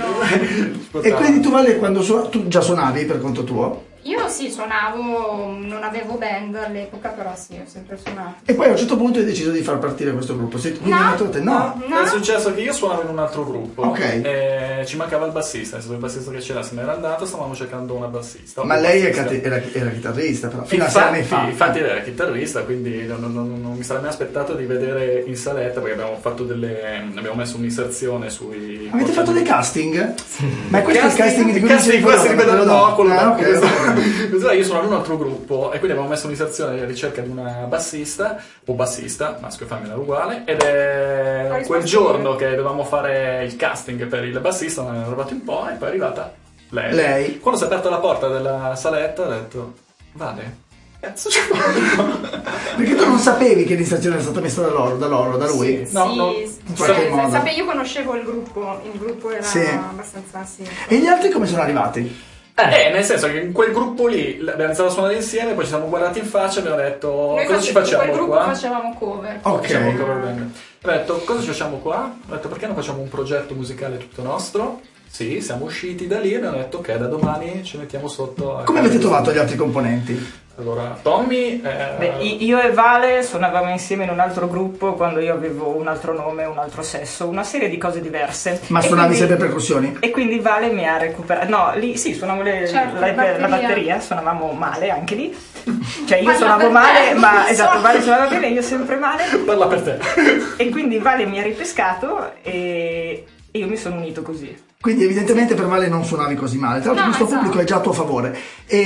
E quindi tu, Vale, quando tu già suonavi per conto tuo? Io sì, suonavo, non avevo band all'epoca, però sì, ho sempre suonato. E poi a un certo punto hai deciso di far partire questo gruppo. No. È successo che io suonavo in un altro gruppo. Ok. E ci mancava il bassista, il bassista che c'era se n'era andato, stavamo cercando una bassista. Ma lei era chitarrista, però. Fino a 6 anni fa. Infatti era chitarrista, quindi non mi sarei mai aspettato di vedere in saletta, perché abbiamo messo un'inserzione sui... Avete fatto dei casting? Ma questo è il casting di cui si vedono? No, quello io sono in un altro gruppo e quindi abbiamo messo un'inserzione alla ricerca di una bassista o bassista, maschio e femmina uguale, ed è quel giorno che dovevamo fare il casting per il bassista, non è arrivato un po' e poi è arrivata lei. Quando si è aperta la porta della saletta ho detto: Vale, cazzo ci fanno? Perché tu non sapevi che l'inserzione era stata messa da lui? Sì, no, io conoscevo il gruppo era abbastanza E gli altri come sono arrivati? Nel senso che in quel gruppo lì abbiamo iniziato a suonare insieme, poi ci siamo guardati in faccia e abbiamo detto: cosa ci facciamo qua? In quel gruppo facevamo cover. Ho detto: cosa ci facciamo qua? Ho detto: perché non facciamo un progetto musicale tutto nostro? Sì, siamo usciti da lì e abbiamo detto: ok, da domani ci mettiamo sotto. Come avete trovato gli altri componenti? Allora, Tommy... io e Vale suonavamo insieme in un altro gruppo quando io avevo un altro nome, un altro sesso, una serie di cose diverse. Ma suonavi sempre percussioni? E quindi Vale mi ha recuperato... No, lì sì, suonavo la batteria, suonavamo male anche lì. Cioè io suonavo male, ma esatto, Vale suonava bene, io sempre male. Parla per te. E quindi Vale mi ha ripescato e io mi sono unito così. Quindi evidentemente per Vale non suonavi così male. Tra l'altro questo pubblico è già a tuo favore.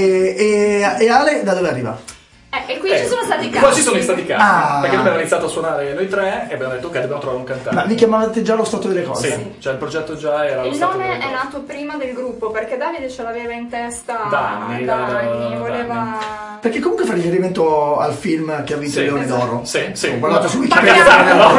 E Ale da dove arriva? E qui ci sono stati casi. Qua ci sono stati casi. Perché noi abbiamo iniziato a suonare noi 3 e abbiamo detto: ok, dobbiamo trovare un cantante. Ma vi chiamavate già allo stato delle cose? Sì, cioè il progetto già era il nome è nato prima del gruppo, perché Davide ce l'aveva in testa da anni, voleva... Perché comunque fa riferimento al film che ha vinto il Leone d'Oro. Sì. Ho guardato su Wikipedia.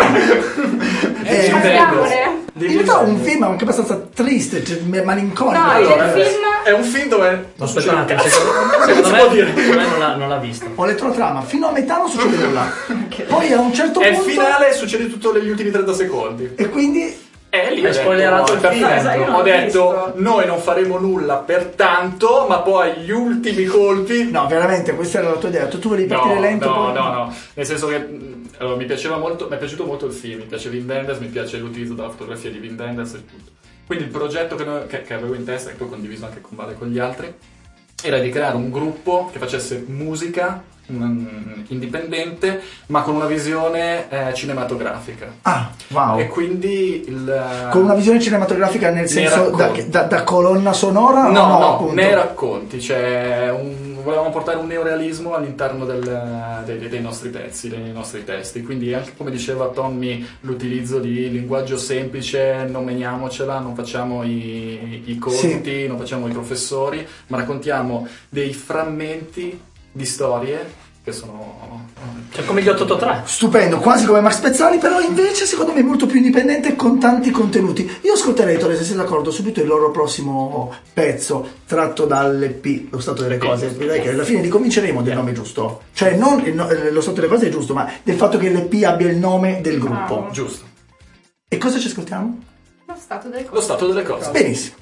In realtà è un film anche abbastanza triste, cioè, malinconico. No, è un film dove... No, aspetta un attimo, secondo me non l'ha visto. Ho letto la trama, fino a metà non succede nulla. Poi a un certo punto... E il finale succede tutto negli ultimi 30 secondi. E quindi... Lì hai spoilerato il film. Ho detto: noi non faremo nulla pertanto, ma poi gli ultimi colpi... No, veramente, questa era la tua idea. Tu volevi partire lento? No. Nel senso che allora, mi è piaciuto molto il film, mi piace Wim Wenders, mi piace l'utilizzo della fotografia di Wim Wenders e tutto. Quindi il progetto che avevo in testa, e poi condiviso anche con Vale e con gli altri, era di creare un gruppo che facesse musica indipendente, ma con una visione cinematografica. Ah, wow. E quindi con una visione cinematografica nel senso da colonna sonora? No, nei racconti, cioè volevamo portare un neorealismo all'interno dei nostri pezzi, dei nostri testi, quindi anche come diceva Tommy, l'utilizzo di linguaggio semplice, non meniamocela, non facciamo i conti, non facciamo i professori, ma raccontiamo dei frammenti di storie che sono come gli 883. Stupendo, quasi come Max Pezzali, però invece secondo me molto più indipendente, con tanti contenuti. Io ascolterei, Tore, se sei d'accordo, subito il loro prossimo pezzo tratto dall'EP Lo Stato delle Cose. Direi che alla fine ricominceremo del nome giusto, cioè non Lo Stato delle Cose è giusto, ma del fatto che l'EP abbia il nome del gruppo. Giusto. E cosa ci ascoltiamo? Lo Stato delle Cose. Lo Stato delle Cose. Benissimo.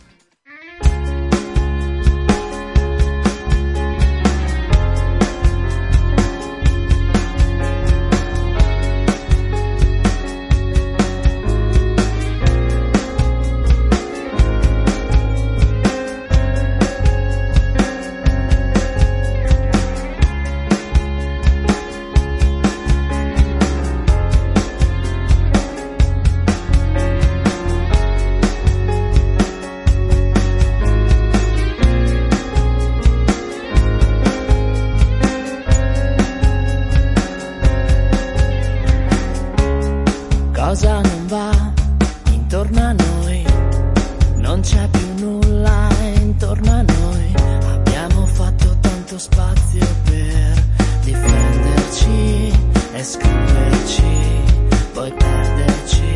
Cosa non va intorno a noi? Non c'è più nulla intorno a noi. Abbiamo fatto tanto spazio per difenderci e scriverci, poi perderci.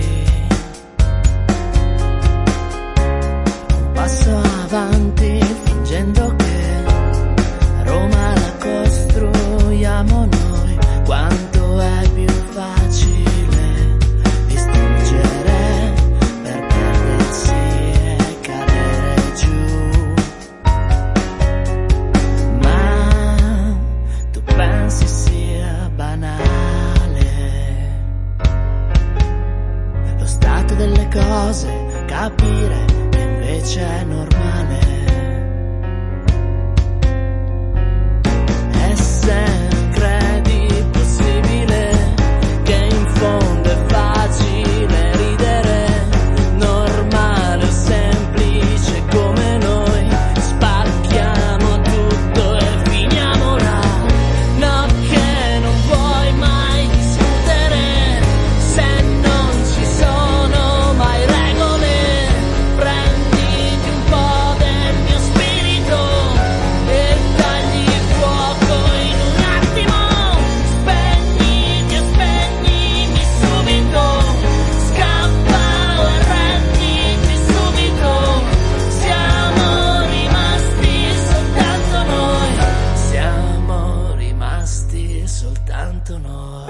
Un passo avanti fingendo che Roma la costruiamo noi. Quanto è più facile per perdersi e cadere giù. Ma tu pensi sia banale lo stato delle cose, capire che invece è normale. E se non credi possibile che in fondo è facile ridere, normale o semplice come noi, spacchiamo tutto e finiamola. No, che non vuoi mai discutere se non ci sono mai regole. Prenditi un po' del mio spirito e dagli fuoco in un attimo. Spegniti e spegnimi subito, scappa o arrenditi subito. Siamo rimasti soltanto noi, siamo rimasti soltanto noi.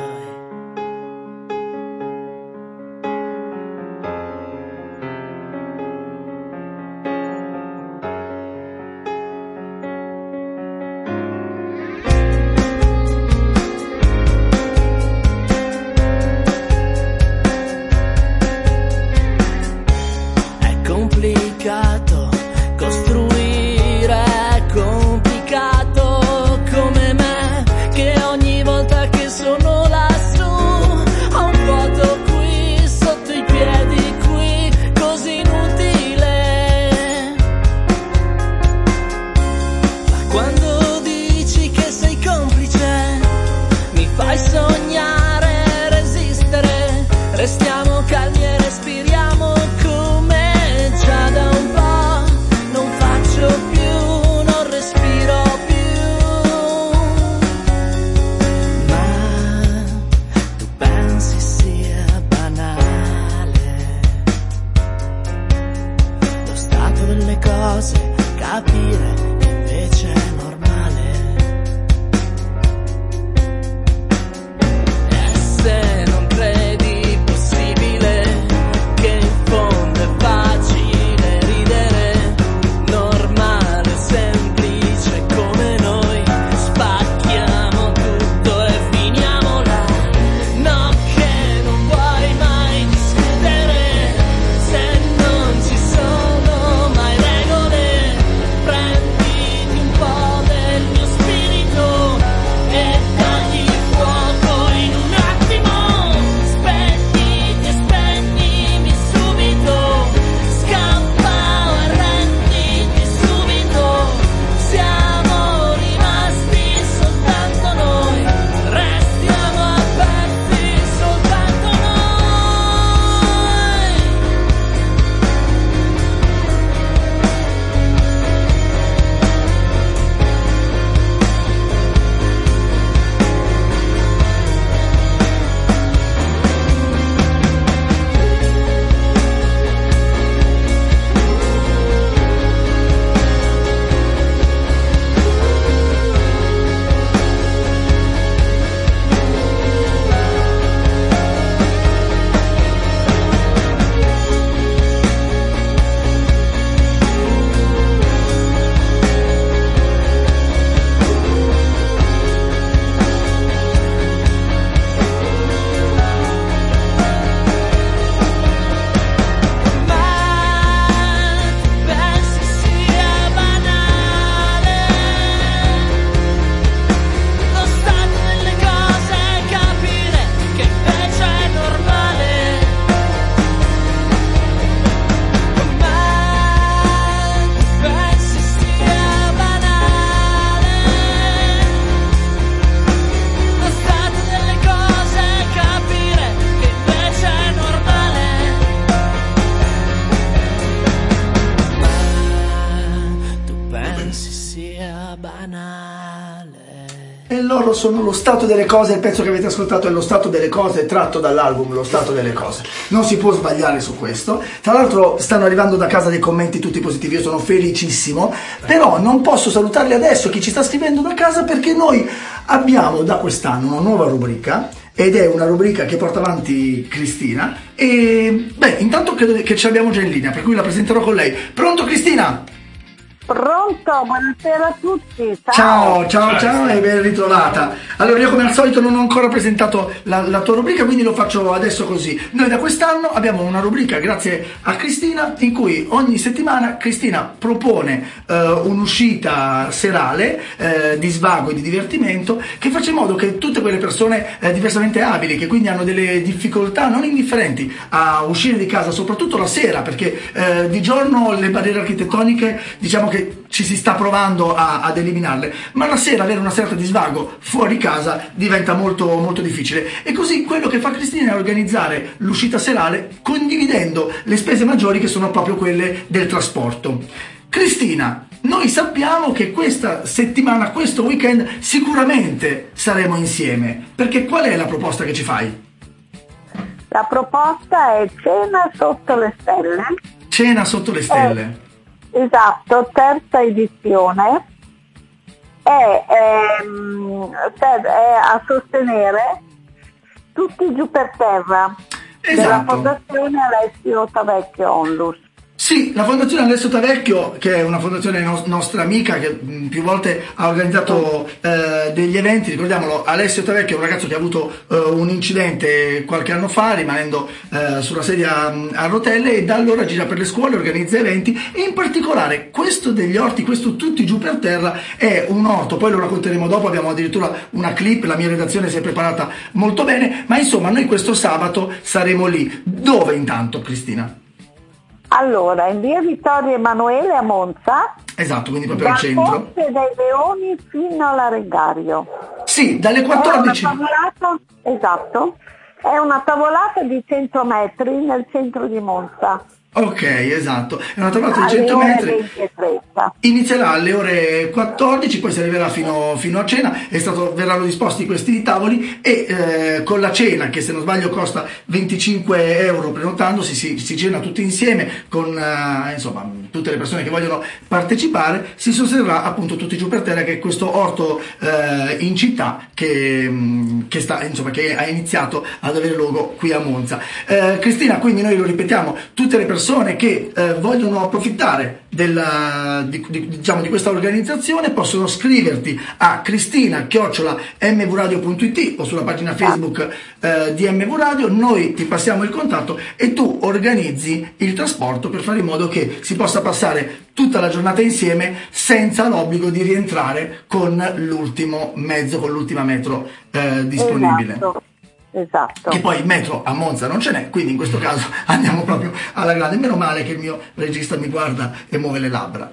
È complicato costruire, è complicato come me, che ogni volta che sono lassù ho un vuoto qui sotto i piedi, qui così inutile. Ma quando dici che sei complice mi fai sognare, resistere, restiamo calmi e respiriamo come già da un po'. Non faccio più, non respiro più. Ma tu pensi sia banale lo stato delle cose, capire che invece è normale. E se non credi possibile che in fondo è facile ridere, normale, semplice come noi, spacchiamo tutto e finiamola. No, che non vuoi mai discutere se non ci sono mai regole. Prendi E loro sono Lo Stato delle Cose. Il pezzo che avete ascoltato è Lo Stato delle Cose, tratto dall'album Lo Stato delle Cose. Non si può sbagliare su questo. Tra l'altro stanno arrivando da casa dei commenti tutti positivi, io sono felicissimo, però non posso salutarli adesso chi ci sta scrivendo da casa, perché noi abbiamo da quest'anno una nuova rubrica, ed è una rubrica che porta avanti Cristina. E beh, intanto credo che ce l'abbiamo già in linea, per cui la presenterò con lei. Pronto Cristina? Pronto, buonasera a tutti. Ciao e ben ritrovata. Allora, io come al solito non ho ancora presentato la tua rubrica, quindi lo faccio adesso così. Noi da quest'anno abbiamo una rubrica, grazie a Cristina, in cui ogni settimana Cristina propone un'uscita serale di svago e di divertimento, che faccia in modo che tutte quelle persone diversamente abili, che quindi hanno delle difficoltà non indifferenti a uscire di casa, soprattutto la sera, perché di giorno le barriere architettoniche, diciamo che ci si sta provando ad eliminarle, ma la sera avere una serata di svago fuori casa diventa molto molto difficile. E così quello che fa Cristina è organizzare l'uscita serale condividendo le spese maggiori, che sono proprio quelle del trasporto. Cristina, noi sappiamo che questa settimana, questo weekend, sicuramente saremo insieme, perché qual è la proposta che ci fai? La proposta è Cena sotto le stelle. Cena sotto le stelle. Esatto, terza edizione, è a sostenere Tutti giù per terra, della Fondazione Alessio Tavecchio Onlus. Sì, la Fondazione Alessio Tavecchio, che è una fondazione nostra amica, che più volte ha organizzato degli eventi. Ricordiamolo, Alessio Tavecchio è un ragazzo che ha avuto un incidente qualche anno fa, rimanendo sulla sedia a rotelle, e da allora gira per le scuole, organizza eventi, e in particolare questo degli orti, questo Tutti giù per terra, è un orto, poi lo racconteremo dopo, abbiamo addirittura una clip, la mia redazione si è preparata molto bene, ma insomma noi questo sabato saremo lì. Dove intanto, Cristina? Allora, in via Vittorio Emanuele a Monza. Esatto, quindi proprio al centro. Dal Ponte dei Leoni fino all'Arengario. Sì, dalle 14. Esatto, è una tavolata di 100 metri nel centro di Monza. Ok, esatto, è una tavolata di 100 metri. Inizierà alle ore 14, poi si arriverà fino a cena. Verranno disposti questi tavoli, e con la cena, che se non sbaglio costa 25 euro prenotandosi, si cena tutti insieme con insomma tutte le persone che vogliono partecipare. Si sosterrà appunto Tutti giù per terra, che è questo orto in città che ha iniziato ad avere luogo qui a Monza. Cristina, quindi noi lo ripetiamo, tutte le persone che vogliono approfittare di questa organizzazione possono scriverti a cristina@mvradio.it o sulla pagina Facebook di MV Radio. Noi ti passiamo il contatto e tu organizzi il trasporto per fare in modo che si possa passare tutta la giornata insieme senza l'obbligo di rientrare con l'ultimo mezzo, con l'ultima metro disponibile. Esatto. Che poi il metro a Monza non ce n'è, quindi in questo caso andiamo proprio alla grande. Meno male che il mio regista mi guarda e muove le labbra.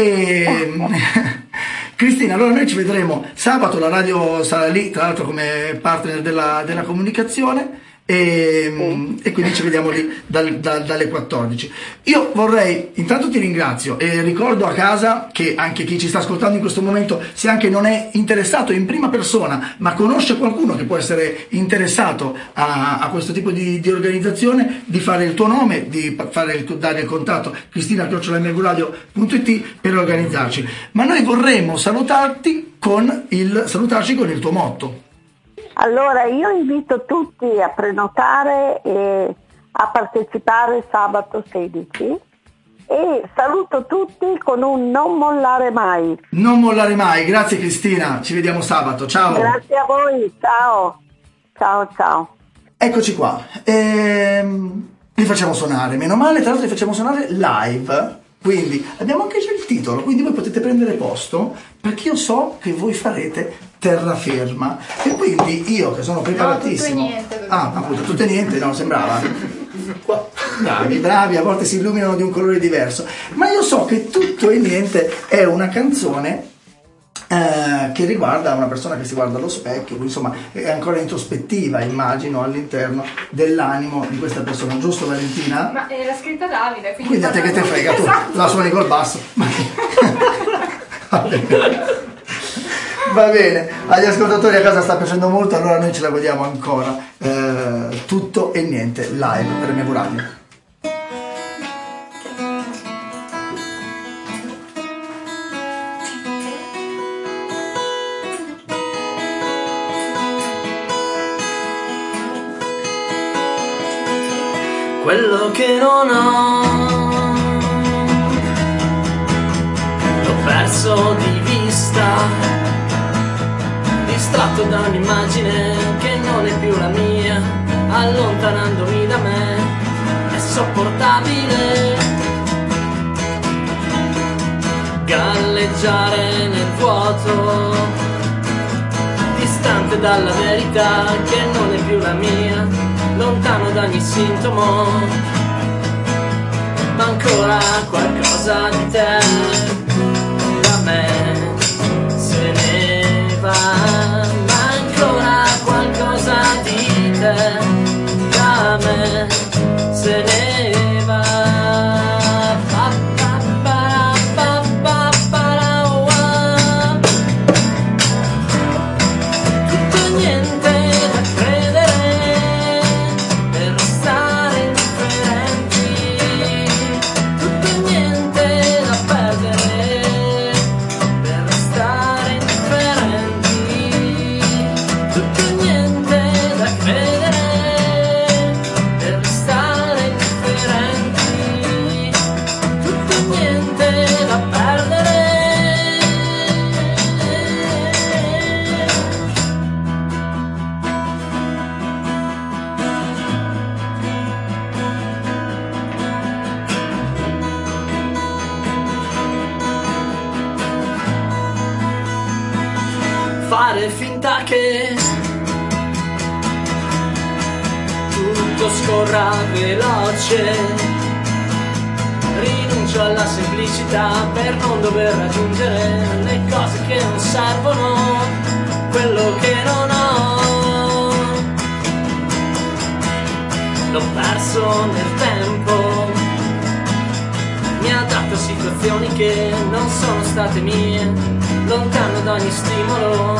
Cristina, allora noi ci vedremo sabato, la radio sarà lì, tra l'altro come partner della comunicazione, e quindi ci vediamo lì dalle 14. Io vorrei, intanto ti ringrazio e ricordo a casa che anche chi ci sta ascoltando in questo momento, se anche non è interessato in prima persona ma conosce qualcuno che può essere interessato a questo tipo di organizzazione, di fare il tuo nome, dare il contatto cristina@mvradio.it per organizzarci. Ma noi vorremmo salutarci con il tuo motto. Allora, io invito tutti a prenotare e a partecipare sabato 16, e saluto tutti con un non mollare mai. Non mollare mai, grazie Cristina, ci vediamo sabato, ciao. Grazie a voi, ciao. Ciao. Eccoci qua, li facciamo suonare, meno male, tra l'altro li facciamo suonare live. Quindi abbiamo anche già il titolo, quindi voi potete prendere posto, perché io so che voi farete terraferma, e quindi io che sono preparatissimo. No, tutto e niente. Appunto, tutto e niente, no, sembrava. Bravi, a volte si illuminano di un colore diverso, ma io so che Tutto e niente è una canzone che riguarda una persona che si guarda allo specchio, insomma è ancora introspettiva, immagino, all'interno dell'animo di questa persona, giusto Valentina? Ma l'ha scritta Davide, quindi a te che te frega, tu la suoni col basso. Va bene. Va bene, agli ascoltatori a casa sta piacendo molto, allora noi ce la godiamo ancora. Tutto e niente live per MV Radio. Quello che non ho l'ho perso di vista, distratto da un'immagine che non è più la mia, allontanandomi da me è sopportabile galleggiare nel vuoto, distante dalla verità che non è più la mia, lontano da ogni sintomo, ma ancora qualcosa di te da me se ne va, ma ancora qualcosa di te da me se ne va. Tutto niente da credere per restare indifferenti, tutto niente da perdere per restare indifferenti, tutto niente da credere per restare indifferenti, tutto niente da perdere. Fare finta che tutto scorra veloce, rinuncio alla semplicità per non dover raggiungere le cose che non servono, quello che non ho l'ho perso nel tempo, mi ha dato situazioni che non sono state mie, lontano da ogni stimolo,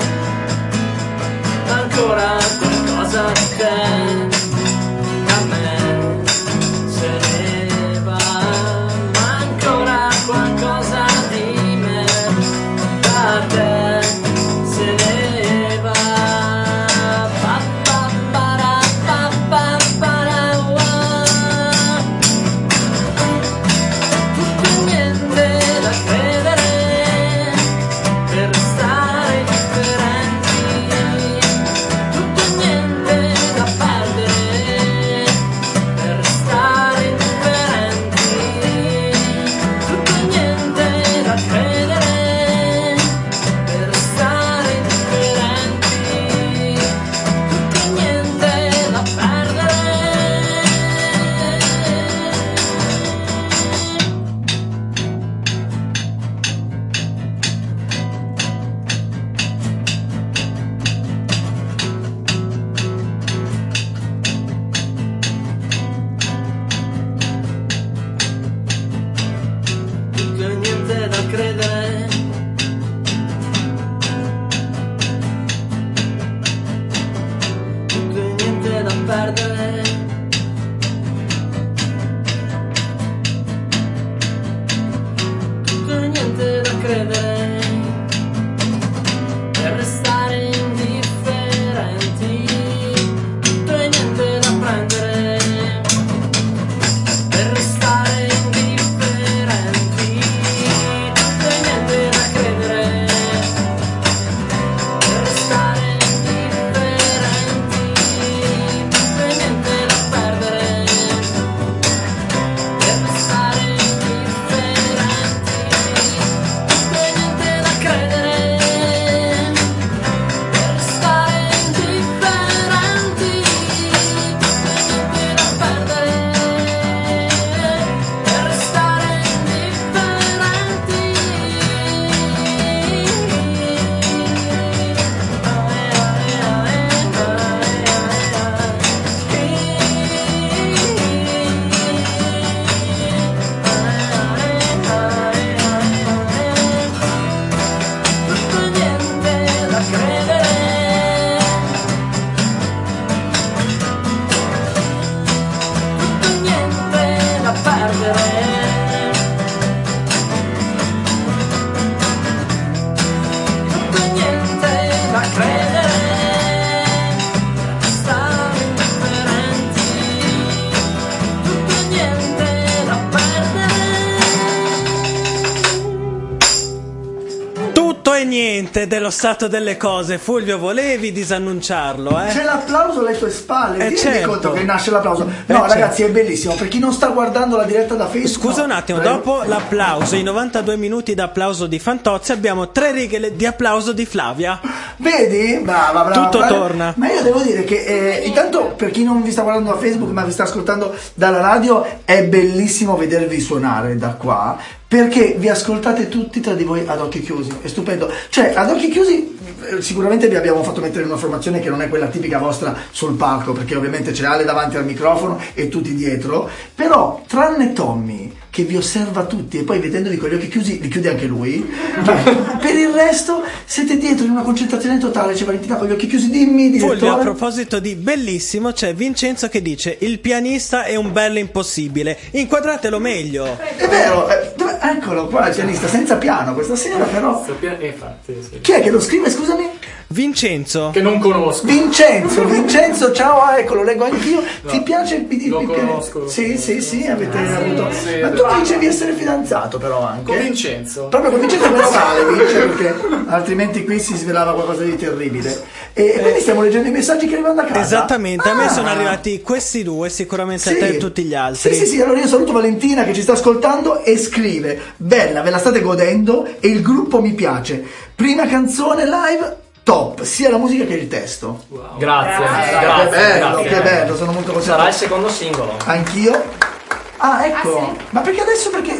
ancora qualcosa di te da me se ne va, ma ancora qualcosa di me da te se ne va. Pa, pa, para, pa, pa, para, wa. Tutto niente da credere per restare indifferenti, tutto niente da perdere e niente dello stato delle cose. Fulvio, volevi disannunciarlo, C'è l'applauso alle tue spalle, ti rendi certo. conto che nasce l'applauso? No, ragazzi, è bellissimo, per chi non sta guardando la diretta da Facebook. Scusa un attimo, dopo l'applauso, i 92 minuti d'applauso di Fantozzi, abbiamo 3 righe di applauso di Flavia. Vedi? Brava. Tutto torna. Ma io devo dire che intanto, per chi non vi sta guardando da Facebook ma vi sta ascoltando dalla radio, è bellissimo vedervi suonare da qua, perché vi ascoltate tutti tra di voi ad occhi chiusi. È stupendo. Cioè, ad occhi chiusi sicuramente vi abbiamo fatto mettere in una formazione che non è quella tipica vostra sul palco, perché ovviamente c'è Ale davanti al microfono e tutti dietro, però tranne Tommy che vi osserva tutti e poi vedendovi con gli occhi chiusi li chiude anche lui, per il resto siete dietro in una concentrazione totale. C'è Valentina con gli occhi chiusi. Dimmi, direttore. Fulvio, a proposito di bellissimo, c'è Vincenzo che dice: il pianista è un bello impossibile, inquadratelo meglio. È vero, eccolo qua il pianista senza piano questa sera, però Infatti, sì. chi è che lo scrive, scusami? Vincenzo, che non conosco. Vincenzo, ciao, ecco, lo leggo anch'io. No, ti piace il lo conosco. Sì, avete avuto. Sì, ma tu mi dicevi essere fidanzato, però anche. Con Vincenzo. Proprio con Vincenzo meno male, vince, perché altrimenti qui si svelava qualcosa di terribile. E quindi stiamo leggendo i messaggi che arrivano da casa. esattamente, a me sono arrivati questi due, sicuramente a te e tutti gli altri. Sì, allora io saluto Valentina che ci sta ascoltando e scrive: bella, ve la state godendo e il gruppo mi piace. Prima canzone live top, sia la musica che il testo. Wow. Grazie. Che bello, sono molto contento. Sarà il secondo singolo. Anch'io. Ah, ecco. sì? Ma perché adesso? Perché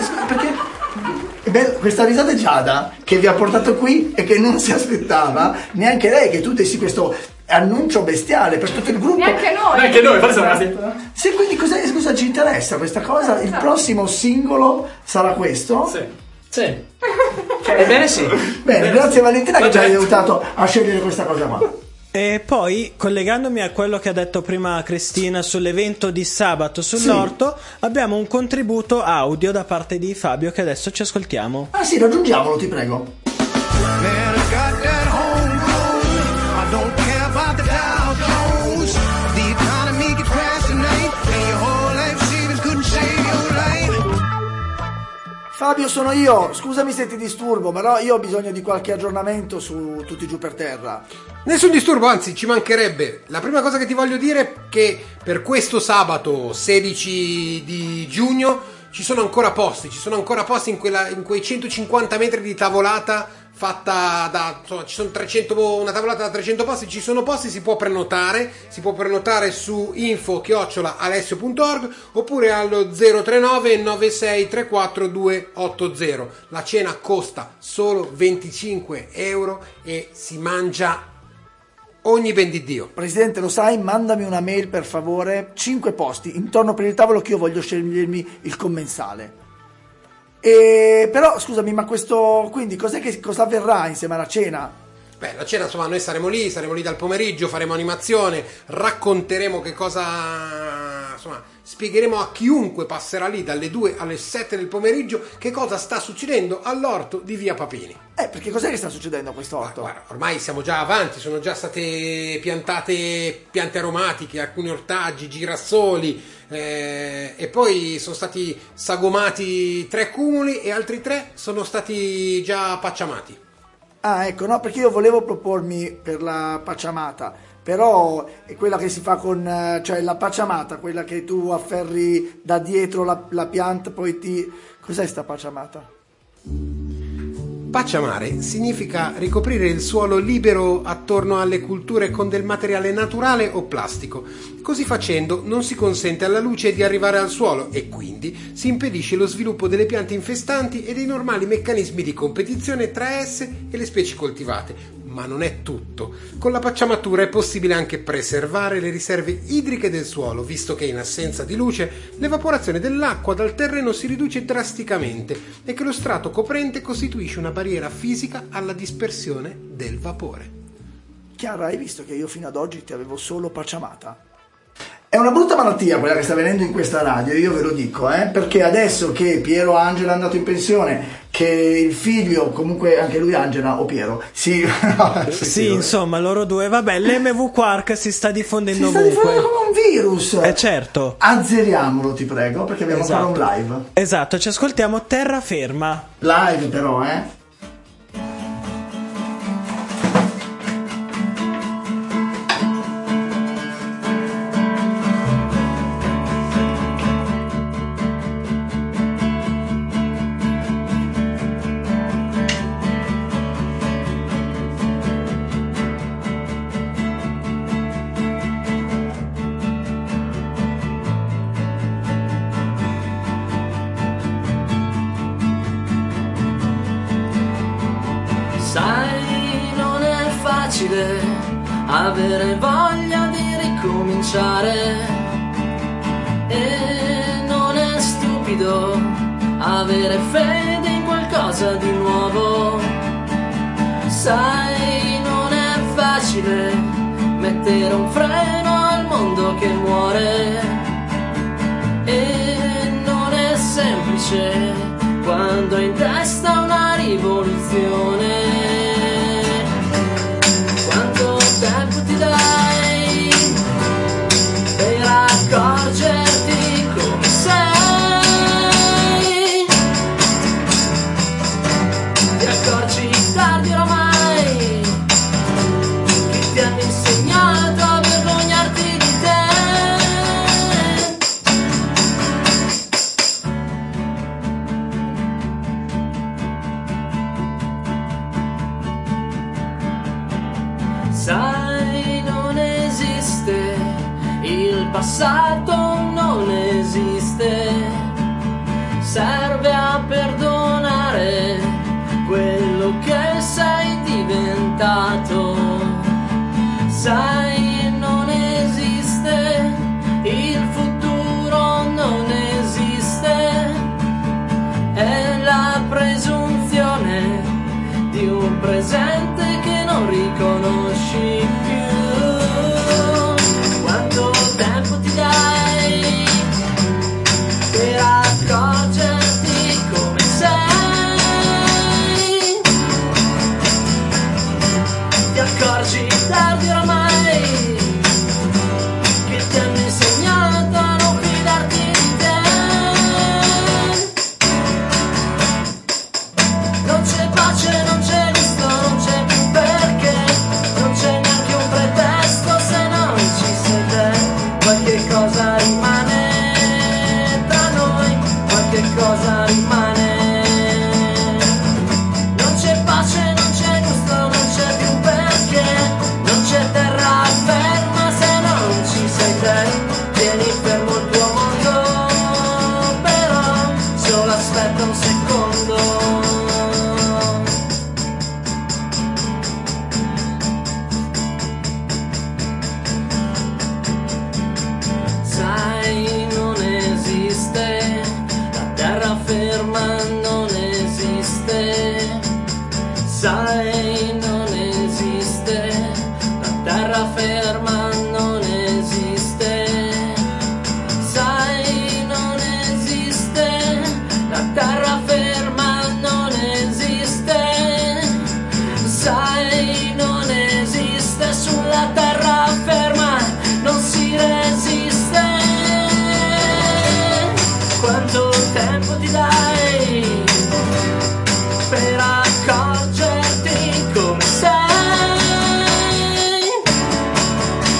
è bello, questa risata è Giada che vi ha portato qui e che non si aspettava neanche lei, che tu dessi questo annuncio bestiale per tutto il gruppo. Neanche noi, forse non Sì, quindi cosa ci interessa questa cosa? Il prossimo singolo sarà questo? Sì. Ebbene sì. Bene, grazie Valentina che ci hai aiutato a scegliere questa cosa qua. E poi, collegandomi a quello che ha detto prima Cristina sull'evento di sabato sull'orto, abbiamo un contributo audio da parte di Fabio che adesso ci ascoltiamo. Ah sì, raggiungiamolo, ti prego. Man, I got that homegrown. I don't care about the Dow Jones. The economy gets fascinating, and your whole life savings couldn't save your life. Fabio, sono io. Scusami se ti disturbo, però io ho bisogno di qualche aggiornamento su Tutti giù per terra. Nessun disturbo, anzi ci mancherebbe. La prima cosa che ti voglio dire è che per questo sabato 16 di giugno ci sono ancora posti in quei 150 metri di tavolata fatta da, insomma, ci sono 300, una tavolata da 300 posti, ci sono posti, si può prenotare su info@alessio.org oppure allo 039 96 34 280. La cena costa solo 25 euro e si mangia ogni ben di Dio. Presidente, lo sai, mandami una mail per favore, 5 posti intorno per il tavolo che io voglio scegliermi il commensale. Però scusami, ma questo quindi cosa avverrà insieme alla cena? Beh, la cena, insomma, noi saremo lì dal pomeriggio, faremo animazione, racconteremo che cosa, insomma, spiegheremo a chiunque passerà lì dalle 2 alle 7 del pomeriggio che cosa sta succedendo all'orto di Via Papini. Perché cos'è che sta succedendo a quest'orto? Guarda, ormai siamo già avanti, sono già state piantate piante aromatiche, alcuni ortaggi, girasoli, e poi sono stati sagomati 3 cumuli e altri 3 sono stati già pacciamati. Ah, ecco, no, perché io volevo propormi per la pacciamata, però è quella che si fa con, cioè la pacciamata, quella che tu afferri da dietro la pianta, poi cos'è sta pacciamata? Pacciamare significa ricoprire il suolo libero attorno alle culture con del materiale naturale o plastico. Così facendo non si consente alla luce di arrivare al suolo e quindi si impedisce lo sviluppo delle piante infestanti e dei normali meccanismi di competizione tra esse e le specie coltivate. Ma non è tutto. Con la pacciamatura è possibile anche preservare le riserve idriche del suolo, visto che in assenza di luce l'evaporazione dell'acqua dal terreno si riduce drasticamente e che lo strato coprente costituisce una barriera fisica alla dispersione del vapore. Chiara, hai visto che io fino ad oggi ti avevo solo pacciamata? È una brutta malattia quella che sta avvenendo in questa radio, io ve lo dico, perché adesso che Piero Angela è andato in pensione, che il figlio, comunque anche lui Angela o Piero, sì, insomma, loro due, vabbè, l'MV Quark si sta diffondendo ovunque. Si sta diffondendo come un virus. Certo. Azzeriamolo, ti prego, perché abbiamo ancora un live. Esatto, ci ascoltiamo Terraferma. Live però, Sai, non è facile avere voglia di ricominciare e non è stupido avere fede in qualcosa di nuovo. Sai, non è facile mettere un freno al mondo che muore e non è semplice quando hai in testa una rivoluzione. Quanto tempo ti dai per accorgerti come sei? Ti accorgi tardi oramai, chi ti hanno insegnato a vergognarti di te? Sai, non esiste, il passato non esiste, serve a perdonare quello che sei diventato. Sai, non esiste, il futuro non esiste, è la presunzione di un presente che non riconosci più. Quanto tempo ti dai per accorgerti come sei? Ti accorgi tardi oramai, che ti hanno insegnato a non fidarti di te. Non c'è pace, non c'è gusto, non c'è più perché, non c'è neanche un pretesto se non ci sei te. Qualche cosa rimane tra noi, qualche cosa rimane. Non c'è pace, non c'è gusto, non c'è più perché, non c'è terra ferma se non ci sei te. Tieni fermo il tuo mondo, però solo aspetta un secondo. Sai, non esiste, la terraferma non esiste. Sai, non esiste, la terraferma non esiste. Sai, non esiste, la terraferma non esiste. Sai, non esiste, sulla terraferma non si resiste. Quanto tempo ti dai per accorgerti come sei?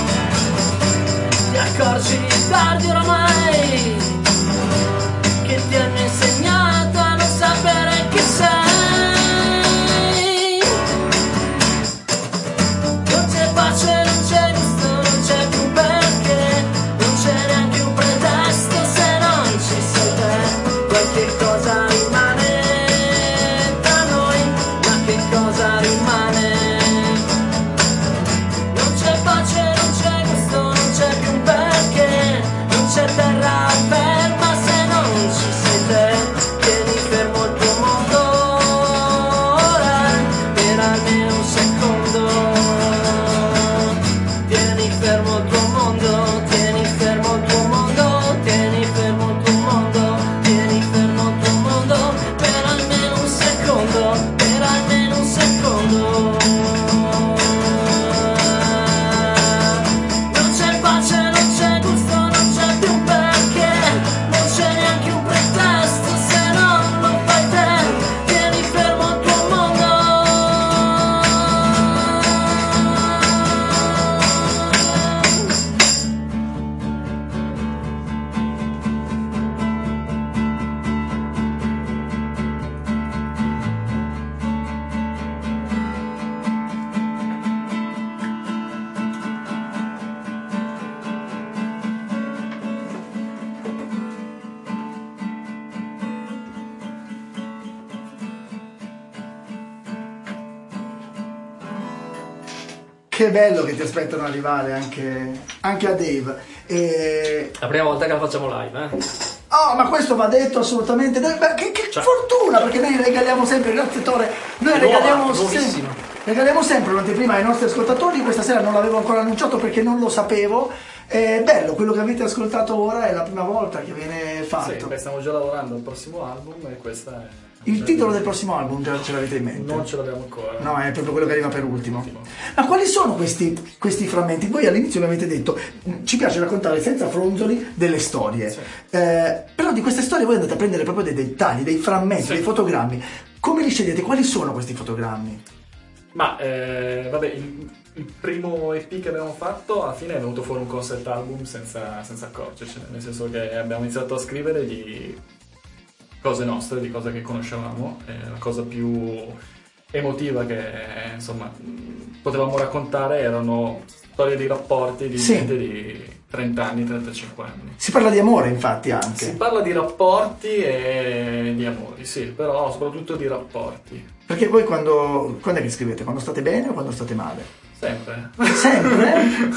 Che bello che ti aspettano a rivale anche a Dave. La prima volta che la facciamo live, Oh, ma questo va detto assolutamente. Che fortuna, perché noi regaliamo sempre, grazie Tore, noi regaliamo sempre un'anteprima ai nostri ascoltatori. Questa sera non l'avevo ancora annunciato perché non lo sapevo. È bello, quello che avete ascoltato ora è la prima volta che viene fatto. Sì, stiamo già lavorando al prossimo album e questa è... Il titolo del prossimo album già ce l'avete in mente? Non ce l'abbiamo ancora. No, è proprio quello che arriva per ultimo. Ma quali sono questi frammenti? Voi all'inizio mi avete detto, ci piace raccontare senza fronzoli delle storie. Sì. Però di queste storie voi andate a prendere proprio dei dettagli, dei frammenti, dei fotogrammi. Come li scegliete? Quali sono questi fotogrammi? Ma, vabbè, il primo EP che abbiamo fatto, alla fine è venuto fuori un concept album senza accorgercene. Nel senso che abbiamo iniziato a scrivere di cose nostre, di cose che conoscevamo, la cosa più emotiva che insomma potevamo raccontare erano storie di rapporti di gente di 30 anni, 35 anni. Si parla di amore infatti anche. Si parla di rapporti e di amori, sì, però soprattutto di rapporti. Perché voi quando è che scrivete? Quando state bene o quando state male? Sempre. Sempre?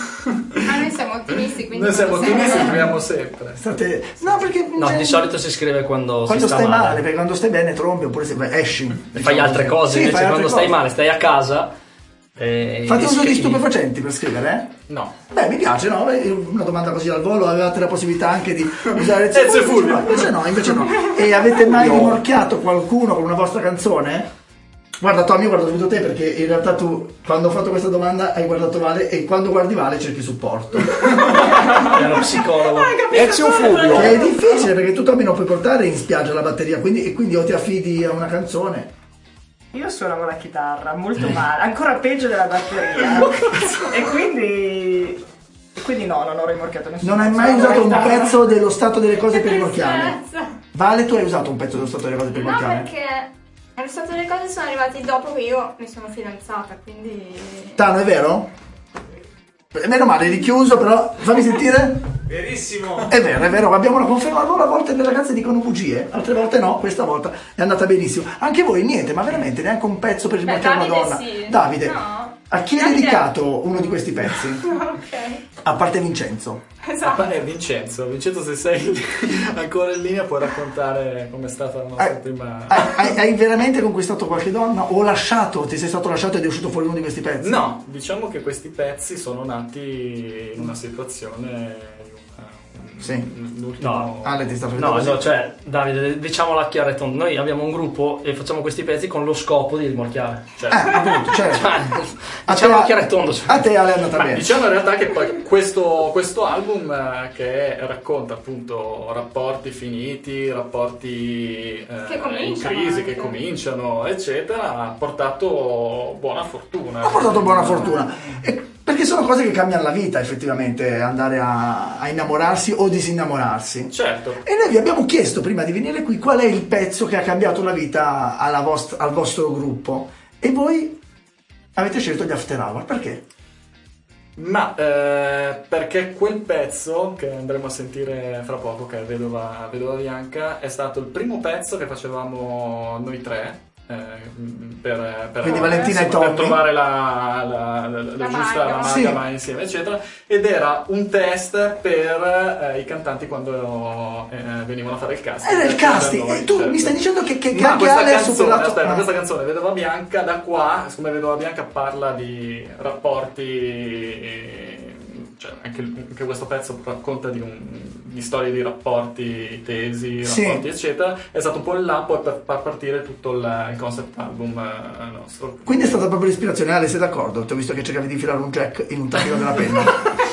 Ma noi siamo ottimisti, quindi... Noi siamo ottimisti, scriviamo sempre. No, perché... No, di solito si scrive quando si sta stai male, male. perché quando stai bene trombi, oppure se esci. Fai altre cose, sì, invece quando stai male, stai a casa... Fate uso di stupefacenti per scrivere? No. Beh, mi piace, no? Una domanda così al volo, avevate la possibilità anche di usare invece no. E avete mai rimorchiato qualcuno con una vostra canzone? Guarda Tommy, guardo subito te perché in realtà tu quando ho fatto questa domanda hai guardato Vale e quando guardi Vale cerchi supporto. È uno psicologo. Ezio Fulvio. Che è difficile perché tu Tommy non puoi portare in spiaggia la batteria, quindi o ti affidi a una canzone. Io suonavo la chitarra molto male, ancora peggio della batteria. e quindi no, non ho rimorchiato nessuno. Non hai mai usato un pezzo dello stato delle cose per rimorchiare? Vale, tu hai usato un pezzo dello stato delle cose per rimorchiare? No, perché lo stato delle cose sono arrivati dopo che io mi sono fidanzata, quindi... Tano, è vero? Meno male, richiuso, però fammi sentire. Verissimo. È vero, abbiamo una conferma. Allora a volte le ragazze dicono bugie, altre volte no, questa volta è andata benissimo. Anche voi niente, ma veramente neanche un pezzo per rimorchiare una donna. Sì. Davide, no. A chi hai dedicato uno di questi pezzi? Ok. A parte Vincenzo. Esatto. Vincenzo, se sei ancora in linea puoi raccontare com'è stata la nostra prima... Hai veramente conquistato qualche donna o ti sei stato lasciato ed è uscito fuori uno di questi pezzi? No, diciamo che questi pezzi sono nati in una situazione... Sì. No, Ale ti sta no, cioè Davide, diciamola chiara e tonda, noi abbiamo un gruppo e facciamo questi pezzi con lo scopo di rimorchiare, appunto, certo. Diciamola chiara e tonda, a te Ale è andata bene. Diciamo in realtà che poi questo album che racconta appunto rapporti finiti, rapporti in crisi che cominciano eccetera, ha portato buona fortuna. Perché sono cose che cambiano la vita effettivamente, andare a innamorarsi o disinnamorarsi. Certo. E noi vi abbiamo chiesto prima di venire qui qual è il pezzo che ha cambiato la vita al vostro gruppo. E voi avete scelto gli After Hour, perché? Ma perché quel pezzo che andremo a sentire fra poco, che è Vedova Bianca, è stato il primo pezzo che facevamo noi tre. Quindi Valentina e Tommy, per trovare la giusta amalgama insieme eccetera, ed era un test per i cantanti quando venivano a fare il casting. Era il casting, e tu mi stai dicendo che anche Ale ha superato... Aspetta, questa canzone Vedova Bianca, da qua, siccome Vedova Bianca parla di rapporti, cioè anche questo pezzo racconta di storie di rapporti tesi, rapporti eccetera, è stato un po' il lampo per far partire tutto il concept album nostro. Quindi è stata proprio l'ispirazione. Ale, sei d'accordo? Ti ho visto che cercavi di infilare un jack in un tappino della penna.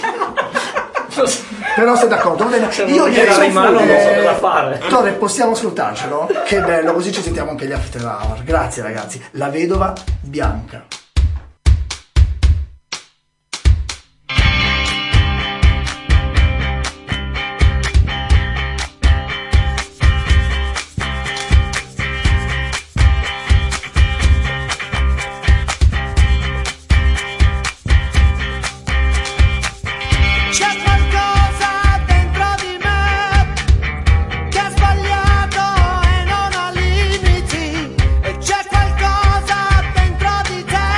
Però sei d'accordo? Va bene. Io non so cosa fare. Tore, possiamo ascoltarcelo? Che bello, così ci sentiamo anche gli After Hour. Grazie ragazzi. La Vedova Bianca. C'è qualcosa dentro di te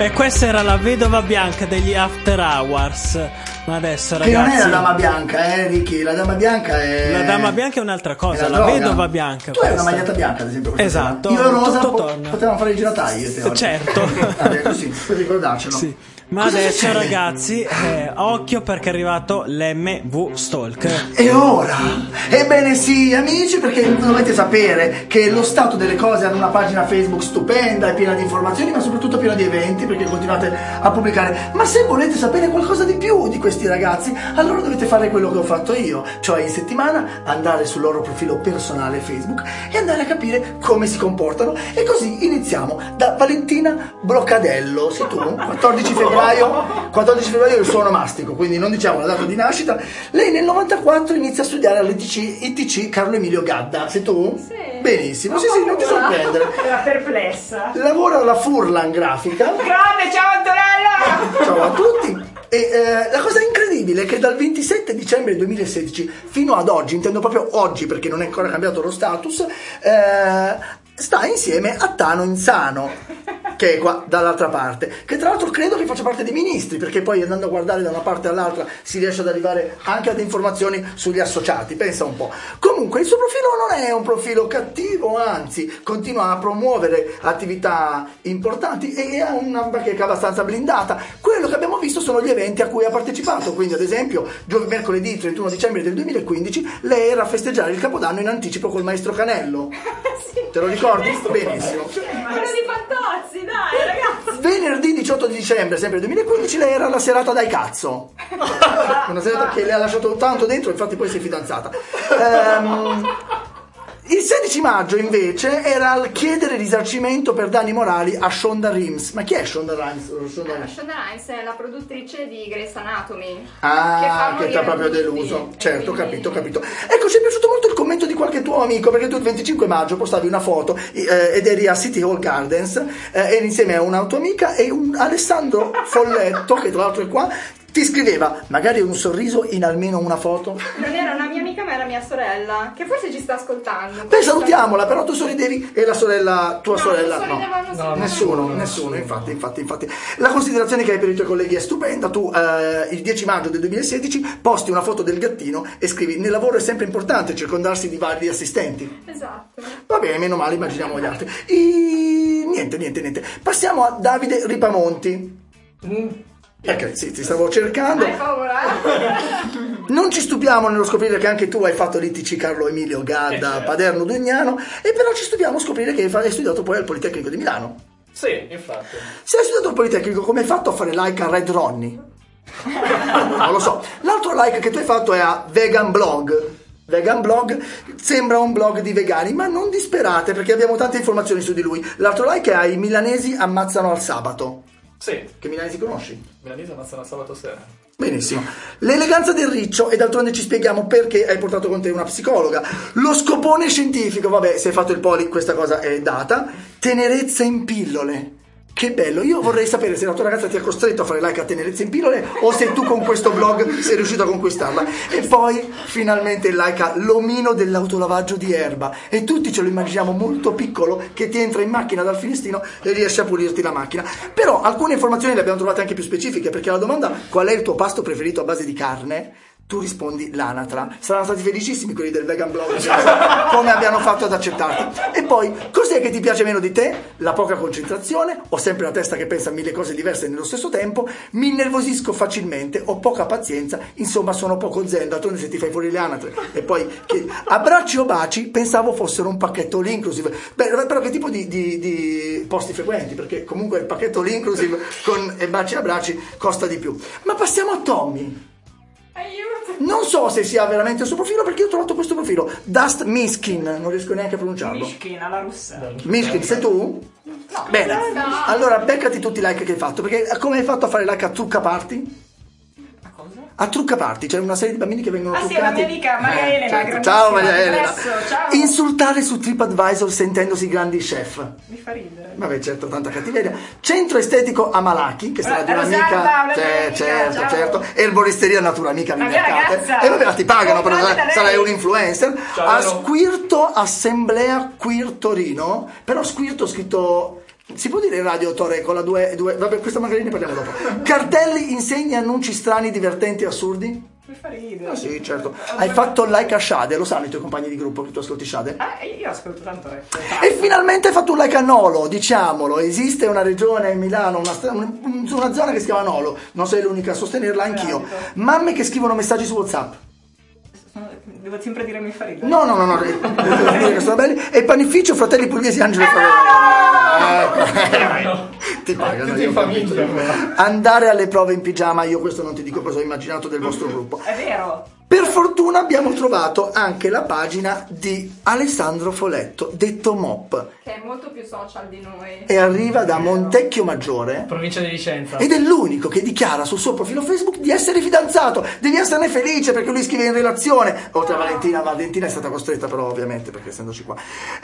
E questa era la vedova bianca degli After Hours. Ma adesso, ragazzi, che non è la dama bianca, Ricky. La dama bianca è. La dama bianca è un'altra cosa, la droga. vedova bianca. Tu hai una maglietta bianca, ad esempio. Esatto. Io e Rosa tutto torna. potevamo fare i giratagli. Certo. Vabbè, così, per ricordarcelo. Sì. Ma Cosa adesso, succede? ragazzi, occhio perché è arrivato l'MV Stalk. E ora? Ebbene sì, amici, perché dovete sapere che lo stato delle cose hanno una pagina Facebook stupenda, è piena di informazioni, ma soprattutto piena di eventi, perché continuate a pubblicare. Ma se volete sapere qualcosa di più di questi ragazzi, allora dovete fare quello che ho fatto io, cioè in settimana andare sul loro profilo personale Facebook e andare a capire come si comportano. E così iniziamo da Valentina Bloccadello. Sei tu? 14 febbraio è il suo onomastico, quindi non diciamo la data di nascita. Lei nel 94 inizia a studiare all'ITC Carlo Emilio Gadda. Sei tu? Sì. Benissimo, sì, non ti sorprendere. Era perplessa. Lavora alla Furlan Grafica. Grande, ciao Antonella! Ciao a tutti. E la cosa incredibile è che dal 27 dicembre 2016 fino ad oggi, intendo proprio oggi perché non è ancora cambiato lo status, sta insieme a Tano Insano, che è qua dall'altra parte, che tra l'altro credo che faccia parte dei ministri, perché poi andando a guardare da una parte all'altra si riesce ad arrivare anche ad informazioni sugli associati, pensa un po'. Comunque il suo profilo non è un profilo cattivo, anzi continua a promuovere attività importanti e ha una bacheca abbastanza blindata. Quello che abbiamo visto sono gli eventi a cui ha partecipato, quindi ad esempio mercoledì 31 dicembre del 2015 lei era a festeggiare il Capodanno in anticipo col maestro Canello. Te lo ricordi? Benissimo. Quello di Fantozzi, dai, ragazzi. Venerdì 18 dicembre, sempre 2015, lei era alla serata dai cazzo. Una serata che le ha lasciato tanto dentro, infatti poi si è fidanzata. Il 16 maggio invece era al chiedere risarcimento per danni morali a Shonda Rhimes. Ma chi è Shonda Rhimes? Shonda Rhimes è la produttrice di Grey's Anatomy. Che ti ha proprio deluso. Certo, capito. Ecco, ci è piaciuto molto il commento di qualche tuo amico, perché tu il 25 maggio postavi una foto ed eri a City Hall Gardens, eri insieme a una tua amica e un Alessandro Folletto, che tra l'altro è qua, ti scriveva: magari un sorriso in almeno una foto. Non era una mia amica, ma era mia sorella, che forse ci sta ascoltando. Beh, salutiamola, però tu sorridevi e la sorella, tua sorella no. Nessuno, infatti. La considerazione che hai per i tuoi colleghi è stupenda. Tu il 10 maggio del 2016 posti una foto del gattino e scrivi: nel lavoro è sempre importante circondarsi di vari assistenti. Esatto. Va bene, meno male, immaginiamo gli altri. Niente. Passiamo a Davide Ripamonti. Ok, sì, ti stavo cercando. Hai paura? Non ci stupiamo nello scoprire che anche tu hai fatto l'ITC Carlo Emilio Gadda, Paderno Dugnano, e però ci stupiamo a scoprire che hai studiato poi al Politecnico di Milano. Sì, infatti. Se hai studiato al Politecnico, come hai fatto a fare like a Red Ronnie? Non lo so. L'altro like che tu hai fatto è a Vegan Blog. Vegan Blog sembra un blog di vegani, ma non disperate perché abbiamo tante informazioni su di lui. L'altro like è a I milanesi ammazzano al sabato. Sì. Che milanesi conosci? Milanese ammazzano al sabato sera. Benissimo. L'eleganza del riccio, e d'altronde ci spieghiamo perché hai portato con te una psicologa. Lo scopone scientifico, vabbè, se hai fatto il poli questa cosa è data. Tenerezza in pillole. Che bello, io vorrei sapere se la tua ragazza ti ha costretto a fare like a Tenerezza in pillole o se tu con questo blog sei riuscito a conquistarla. E poi finalmente il like a l'omino dell'autolavaggio di erba, e tutti ce lo immaginiamo molto piccolo che ti entra in macchina dal finestrino e riesce a pulirti la macchina. Però alcune informazioni le abbiamo trovate anche più specifiche, perché alla domanda qual è il tuo pasto preferito a base di carne tu rispondi l'anatra. Saranno stati felicissimi quelli del Vegan Blog come abbiano fatto ad accettarti. E poi, cos'è che ti piace meno di te? La poca concentrazione, ho sempre la testa che pensa a 1000 cose diverse nello stesso tempo, mi innervosisco facilmente, ho poca pazienza, insomma sono poco zen, d'altronde se ti fai fuori le anatre. E poi abbracci o baci pensavo fossero un pacchetto all inclusive. Beh, però che tipo di posti frequenti? Perché comunque il pacchetto all inclusive con baci e abbracci costa di più. Ma passiamo a Tommy. Aiuto. Non so se sia veramente il suo profilo, perché io ho trovato questo profilo, Dust Miskin, non riesco neanche a pronunciarlo. Mishkin alla russa. Miskin, sei tu? No. Bene, No. allora beccati tutti i like che hai fatto, perché come hai fatto a fare like a Trucca Party? A Trucca Party, c'è una serie di bambini che vengono Ah sì, truccati. è una mia amica, Maria Elena. Certo. Ciao Maria Elena. Adesso, ciao. Insultare su TripAdvisor sentendosi grandi chef. Mi fa ridere. Vabbè, certo, tanta cattiveria. Centro estetico a Malachi, che sarà di un'amica. Certo. Erboristeria Natura Amica La mia ragazza. E vabbè, ti pagano, però Comprate da lei. sarai un influencer. Ciao, A vero? Squirto Assemblea Queer Torino, però Squirto scritto Si può dire in radio, Tore, con la 2, vabbè, questa magari ne parliamo dopo. Cartelli, insegne, annunci strani, divertenti, assurdi? Mi fa ridere. Ah sì, certo. Hai fatto like a Shade, lo sanno i tuoi compagni di gruppo che tu ascolti Shade? Io ascolto tanto rap. E finalmente hai fatto un like a Nolo, diciamolo. Esiste una regione in Milano, una zona che si chiama Nolo. Non sei l'unica a sostenerla, anch'io. Mamme che scrivono messaggi su WhatsApp. Devo sempre dire mi fa ridere. No. Devo dire che sono belli. E panificio, fratelli pugliesi, Angelo e Favela. Ti pagano, io famiglia. Andare alle prove in pigiama, io questo non ti dico cosa ho immaginato del vostro gruppo. È vero. Per fortuna abbiamo trovato anche la pagina di Alessandro Foletto, detto Mop, Che è molto più social di noi. e arriva da Montecchio Maggiore, provincia di Vicenza, ed è l'unico che dichiara sul suo profilo Facebook di essere fidanzato. Devi esserne felice perché lui scrive in relazione, oltre a Valentina è stata costretta però ovviamente perché essendoci qua.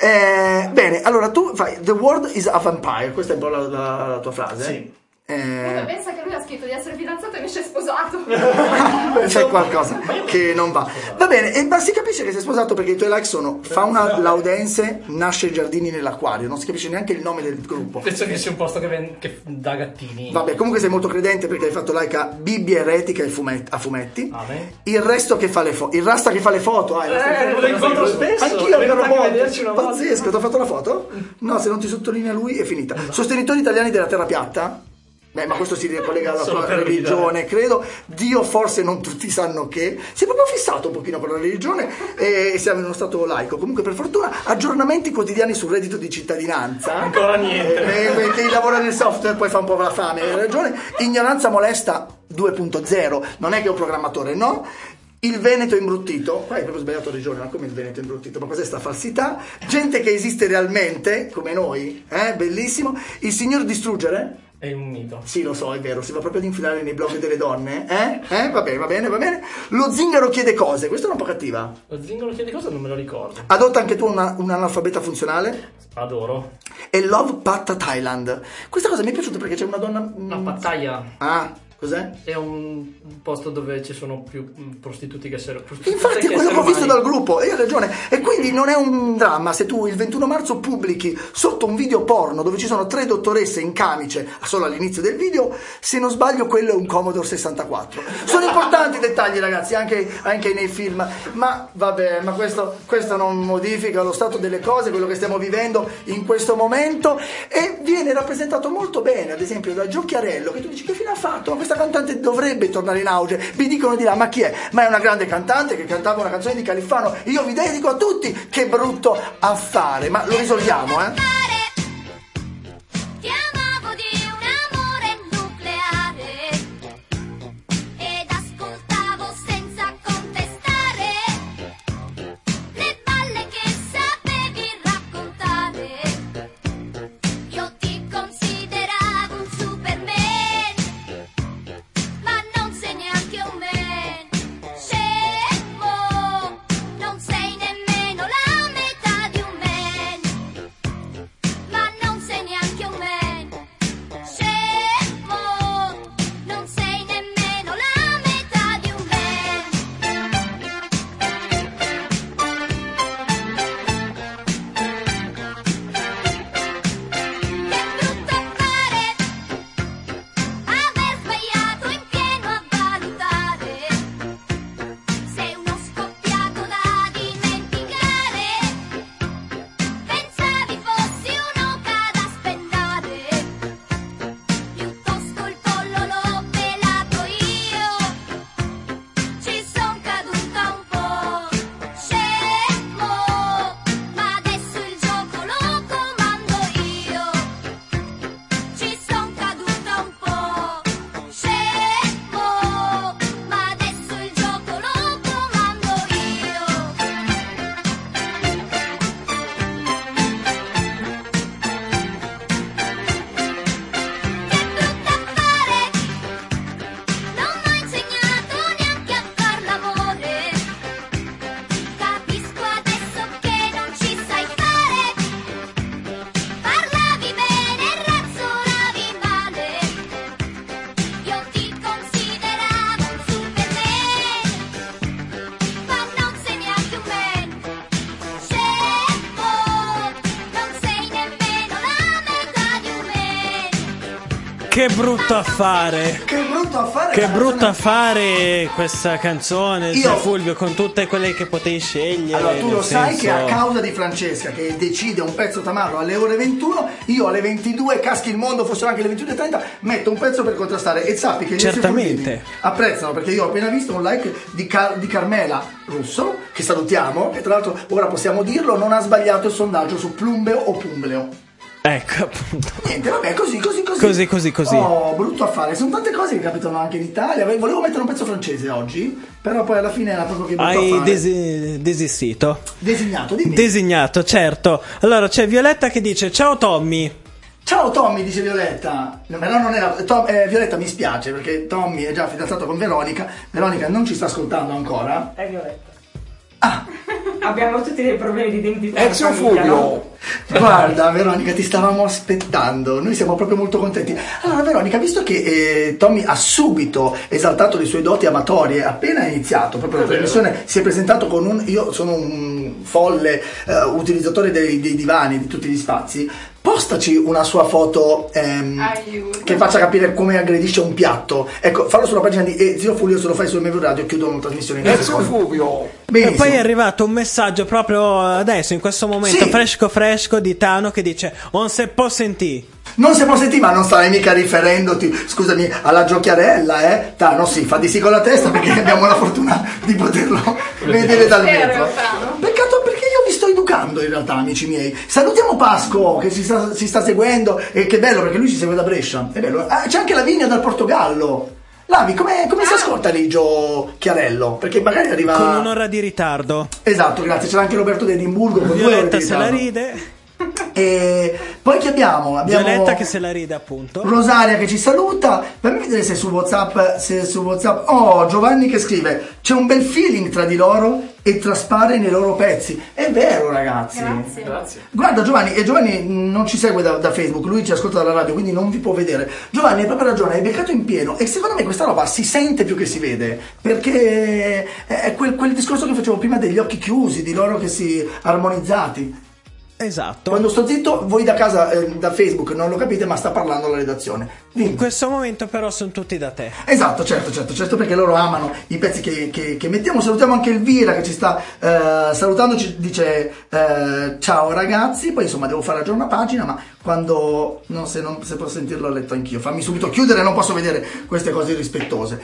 Bene, allora tu fai The world is a vampire, questa è un po' la tua frase? Sì. Pensa che lui ha scritto di essere fidanzato e invece è sposato. C'è qualcosa che non va. Va bene, ma si capisce che sei sposato perché i tuoi like sono Fauna Laudense, Nasce Giardini nell'acquario. Non si capisce neanche il nome del gruppo. Penso che sia un posto che dà gattini. Vabbè, comunque sei molto credente perché hai fatto like a Bibbia Eretica e a fumetti. Il resto che fa le foto. Il Rasta che fa le foto. Lo incontro spesso. Anch'io vengo ancora a vederci una volta. Pazzesco, ti ho fatto la foto? No, se non ti sottolinea lui è finita. Sostenitori italiani della terra piatta. Beh, ma questo si ricollega alla tua religione, credo. Dio forse non tutti sanno che. Si è proprio fissato un pochino con la religione e siamo in uno stato laico. Comunque, per fortuna, aggiornamenti quotidiani sul reddito di cittadinanza. Ancora niente. Chi lavora nel software poi fa un po' la fame, hai ragione. Ignoranza molesta 2.0. Non è che è un programmatore, no? Il Veneto imbruttito, qua hai proprio sbagliato regione, ma come il Veneto imbruttito? Ma cos'è sta falsità? Gente che esiste realmente, come noi, bellissimo. Il signor distruggere? È un mito. Sì, lo so, è vero, si va proprio ad infilare nei blog delle donne, Va bene. Lo zingaro chiede cose, questa è un po' cattiva. Lo zingaro chiede cose non me lo ricordo. Adotta anche tu un analfabeta funzionale? Adoro. E Love Patta Thailand. Questa cosa mi è piaciuta perché c'è una donna... La Pattaya. Ah, cos'è? È un posto dove ci sono più prostituti che esseri umani. Infatti è quello che ho visto dal gruppo, e hai ragione. E quindi non è un dramma se tu il 21 marzo pubblichi sotto un video porno dove ci sono 3 dottoresse in camice solo all'inizio del video. Se non sbaglio quello è un Commodore 64. Sono importanti i dettagli, ragazzi, anche nei film. Ma vabbè, ma questo non modifica lo stato delle cose, quello che stiamo vivendo in questo momento, e viene rappresentato molto bene, ad esempio da Giocchiarello, che tu dici che fine ha fatto? Ma questa cantante dovrebbe tornare in auge. Vi dicono di là, ma chi è? Ma è una grande cantante che cantava una canzone di Califfano. Io vi dedico a tutti. Che brutto affare, ma lo risolviamo, Ti amavo di un amore nucleare ed ascoltavo senza contestare le balle che sapevi raccontare. Io ti consideravo un Superman, ma non sei neanche un man. Scemo, non sei nemmeno la metà di un man. Che brutto affare. Che brutto affare. Che brutto affare questa canzone, Io- zio Fulvio, con tutte quelle che potevi scegliere. Allora, tu nel lo sai senso- che a causa di Francesca, che decide un pezzo tamarro alle ore 21, io alle 22, caschi il mondo, fossero anche le 22:30, metto un pezzo per contrastare. E sappi che gli Certamente. Fulvini apprezzano, perché io ho appena visto un like di Carmela Russo, che salutiamo, che tra l'altro ora possiamo dirlo, non ha sbagliato il sondaggio su Plumbeo o Pumbleo. Ecco, appunto. Niente, vabbè, così. Così. Oh, brutto affare. Sono tante cose che capitano anche in Italia. Volevo mettere un pezzo francese oggi, però poi alla fine era proprio che brutto Hai affare. desistito. Designato, dimmi. Designato, certo. Allora c'è Violetta che dice: ciao Tommy. Ciao Tommy, dice Violetta. No, però non era Violetta, mi spiace perché Tommy è già fidanzato con Veronica. Veronica non ci sta ascoltando ancora. È Violetta. Abbiamo tutti dei problemi di identità. È in zio famiglia, no? Fulvio. Guarda Veronica, ti stavamo aspettando. Noi siamo proprio molto contenti. Allora Veronica, visto che Tommy ha subito esaltato le sue doti amatorie appena iniziato proprio la trasmissione, si è presentato con io sono un folle utilizzatore dei divani, di tutti gli spazi. Postaci una sua foto che faccia capire come aggredisce un piatto. Ecco, fallo sulla pagina di Zio Fulvio, se lo fai sul mio radio chiudo la trasmissione. Zio Fulvio. E poi è arrivato un messaggio proprio adesso, in questo momento, Sì. fresco di Tano, che dice: non se può sentire. Non si può sentire, ma non starai mica riferendoti, scusami, alla giochiarella, eh? Tano, sì, fa di sì con la testa perché abbiamo la fortuna di poterlo vedere dal mezzo. Peccato perché io vi sto educando in realtà, amici miei. Salutiamo Pasco che si sta seguendo e che bello perché lui ci segue da Brescia. È bello. Ah, c'è anche Lavinia dal Portogallo. Lavi, come si ascolta Ligio Chiarello? Perché magari arriva Con un'ora di ritardo. Esatto, grazie. C'era anche Roberto di Edimburgo con 2 ore Violetta di se la ritardo. ride. E poi chi abbiamo? Violetta che se la ride, appunto. Rosaria che ci saluta. Fammi vedere se su WhatsApp. Oh, Giovanni che scrive: c'è un bel feeling tra di loro e traspare nei loro pezzi. È vero, ragazzi. Grazie. Guarda Giovanni, e Giovanni non ci segue da Facebook, lui ci ascolta dalla radio, quindi non vi può vedere. Giovanni, hai proprio ragione, hai beccato in pieno. E secondo me questa roba si sente più che si vede, perché è quel discorso che facevo prima degli occhi chiusi, di loro che si armonizzati. Esatto. Quando sto zitto, voi da casa, da Facebook, non lo capite, ma sta parlando la redazione. In questo momento però sono tutti da te. Esatto, certo, perché loro amano i pezzi che mettiamo. Salutiamo anche Elvira che ci sta salutando, ci dice ciao ragazzi, poi insomma devo fare aggiorna pagina, ma quando se posso sentirlo ho letto anch'io. Fammi subito chiudere, non posso vedere queste cose irrispettose.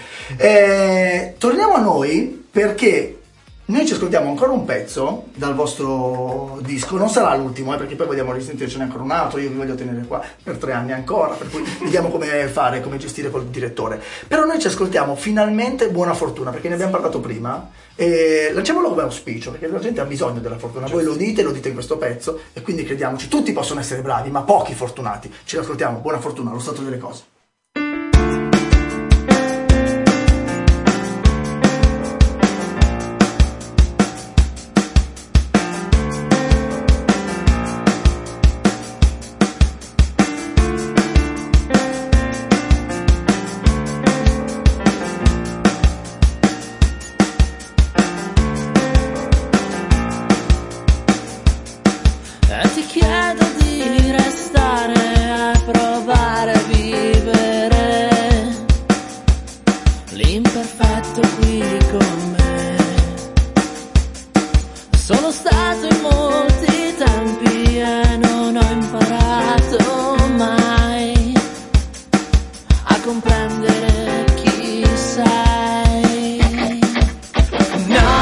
Torniamo a noi perché noi ci ascoltiamo ancora un pezzo dal vostro disco, non sarà l'ultimo, perché poi vogliamo risentircene ancora un altro, io vi voglio tenere qua per 3 anni ancora, per cui vediamo come fare, come gestire col direttore. Però noi ci ascoltiamo finalmente Buona Fortuna, perché ne abbiamo parlato prima, e lanciamolo come auspicio, perché la gente ha bisogno della fortuna, voi lo dite in questo pezzo, e quindi crediamoci, tutti possono essere bravi, ma pochi fortunati. Ce l'ascoltiamo, Buona Fortuna, lo stato delle cose. Ti chiedo di restare a provare a vivere l'imperfetto qui con me. Sono stato in molti tempi e non ho imparato mai a comprendere chi sei. No.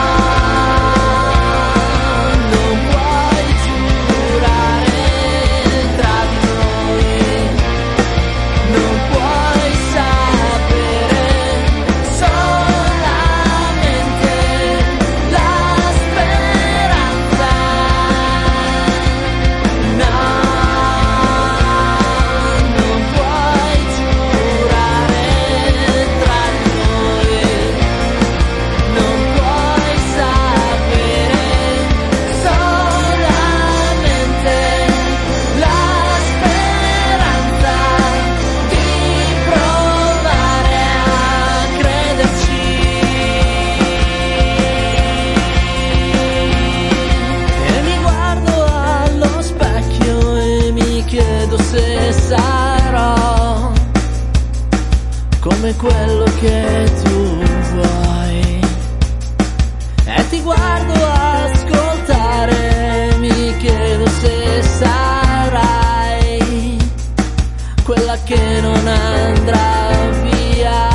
guardo a ascoltare, mi chiedo se sarai quella che non andrà via.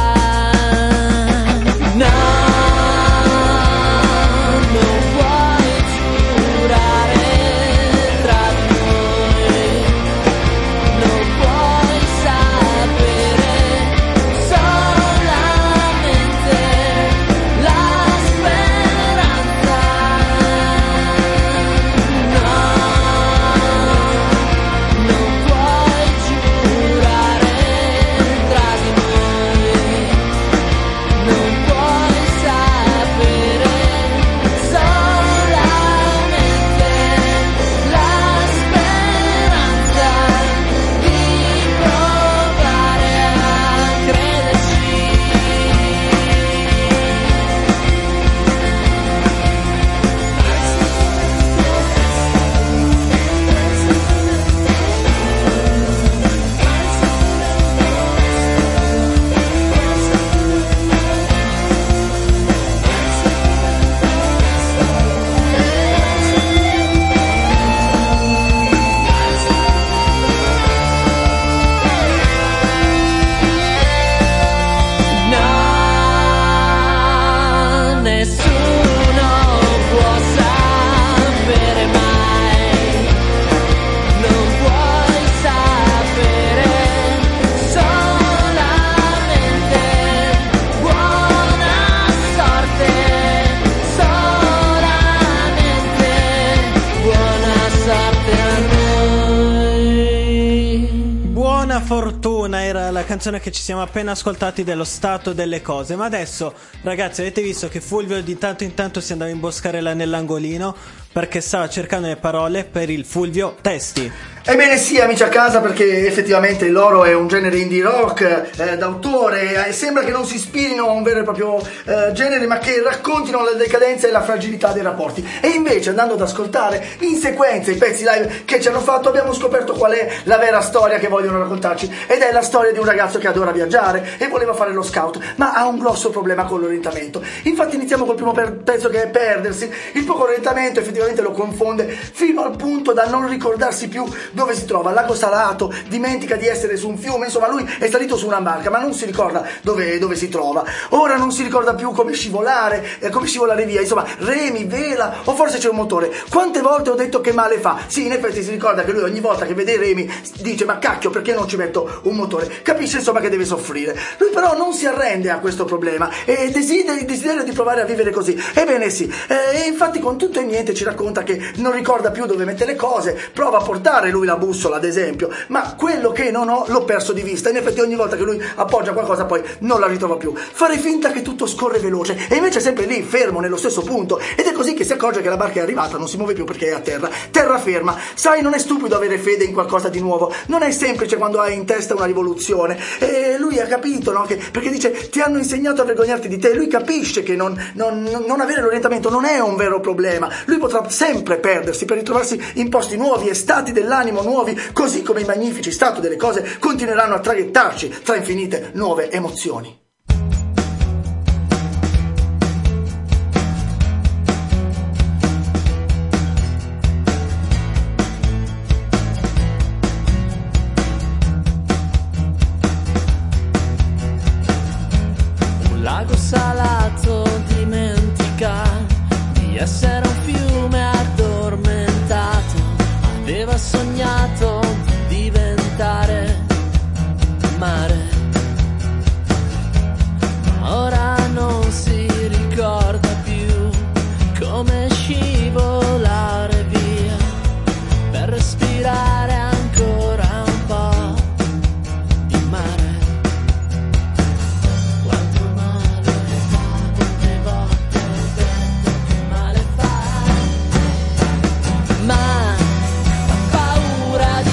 No, non puoi giurare tra di noi, non puoi sapere solamente la speranza. No, non puoi giurare tra di noi, non puoi sapere solamente la speranza di provare a crederci. No, nessuno può sapere mai, non puoi sapere solamente buona sorte, solamente buona sorte a noi. Buona fortuna era la canzone che ci siamo appena ascoltati dello stato delle cose. Ma adesso, ragazzi, avete visto che Fulvio di tanto in tanto si andava a imboscare là nell'angolino perché stava cercando le parole per il Fulvio Testi. Ebbene sì, amici a casa, perché effettivamente il loro è un genere indie rock d'autore, sembra che non si ispirino a un vero e proprio genere, ma che raccontino la decadenza e la fragilità dei rapporti. E invece, andando ad ascoltare in sequenza i pezzi live che ci hanno fatto, abbiamo scoperto qual è la vera storia che vogliono raccontarci, ed è la storia di un ragazzo che adora viaggiare e voleva fare lo scout, ma ha un grosso problema con l'orientamento. Infatti iniziamo col primo pezzo, che è Perdersi. Il poco orientamento effettivamente lo confonde fino al punto da non ricordarsi più dove si trova, lago salato, dimentica di essere su un fiume, insomma lui è salito su una barca ma non si ricorda dove si trova. Ora non si ricorda più come scivolare via, insomma remi, vela o forse c'è un motore. Quante volte ho detto che male fa? Sì, in effetti si ricorda che lui ogni volta che vede i remi dice ma cacchio, perché non ci metto un motore? Capisce insomma che deve soffrire. Lui però non si arrende a questo problema e desidera di provare a vivere così. Ebbene sì, e infatti con tutto e niente ci racconta che non ricorda più dove mette le cose, prova a portare lui la bussola ad esempio, ma quello che non ho l'ho perso di vista. In effetti ogni volta che lui appoggia qualcosa poi non la ritrova più. Fare finta che tutto scorre veloce e invece è sempre lì fermo nello stesso punto, ed è così che si accorge che la barca è arrivata, non si muove più perché è a terraferma. Sai, non è stupido avere fede in qualcosa di nuovo, non è semplice quando hai in testa una rivoluzione, e lui ha capito, no? Perché dice ti hanno insegnato a vergognarti di te. Lui capisce che non avere l'orientamento non è un vero problema, lui potrà sempre perdersi per ritrovarsi in posti nuovi e stati dell'animo nuovi, così come i magnifici stati delle cose continueranno a traghettarci tra infinite nuove emozioni. Un lago salato dimentica di essere un fiume addormentato, aveva sognato di diventare mare, ma ora non si ricorda più come scivolare via per respirare ancora un po' di mare. Quanto male fa, quante volte ho detto che male fa, ma ho paura di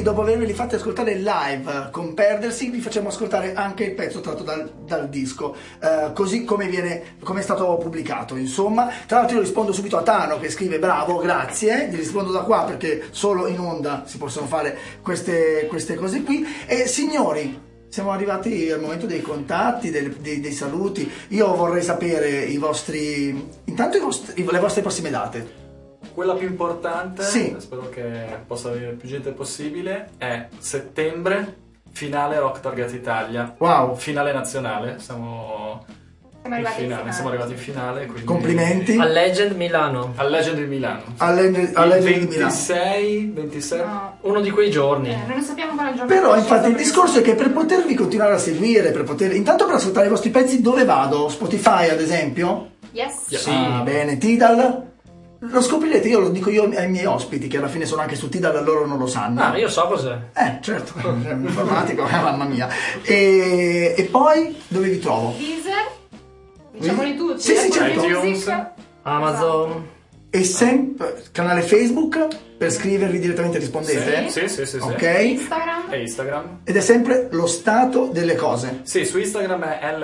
dopo averveli fatti ascoltare live con Perdersi, vi facciamo ascoltare anche il pezzo tratto dal disco, così come è stato pubblicato, insomma. Tra l'altro io rispondo subito a Tano che scrive bravo, grazie, gli rispondo da qua perché solo in onda si possono fare queste cose qui. E signori, siamo arrivati al momento dei contatti, dei saluti. Io vorrei sapere le vostre prossime date. Quella più importante, sì, spero che possa avere più gente possibile, è settembre, finale Rock Target Italia. Wow. Finale nazionale, siamo arrivati in finale. Quindi... Complimenti. Al Legend Milano. Al Legend di Milano. Al Legend di Milano. 27? No. Uno di quei giorni. Non sappiamo quale giorno. Però infatti il discorso è che per potervi continuare a seguire, intanto per ascoltare i vostri pezzi, dove vado? Spotify ad esempio? Yes. Sì. Ah, bene. Tidal? Lo scoprirete, io lo dico io ai miei ospiti che alla fine sono anche su Tidal, loro non lo sanno. Ah, io so cos'è. Certo, informatico, mamma mia. E poi dove vi trovo? Deezer, diciamoli tutti. Sì, certo. Music, Amazon. E sempre canale Facebook per scrivervi direttamente rispondete? Sì. Ok. Instagram. E Instagram. Ed è sempre lo stato delle cose. Sì, su Instagram è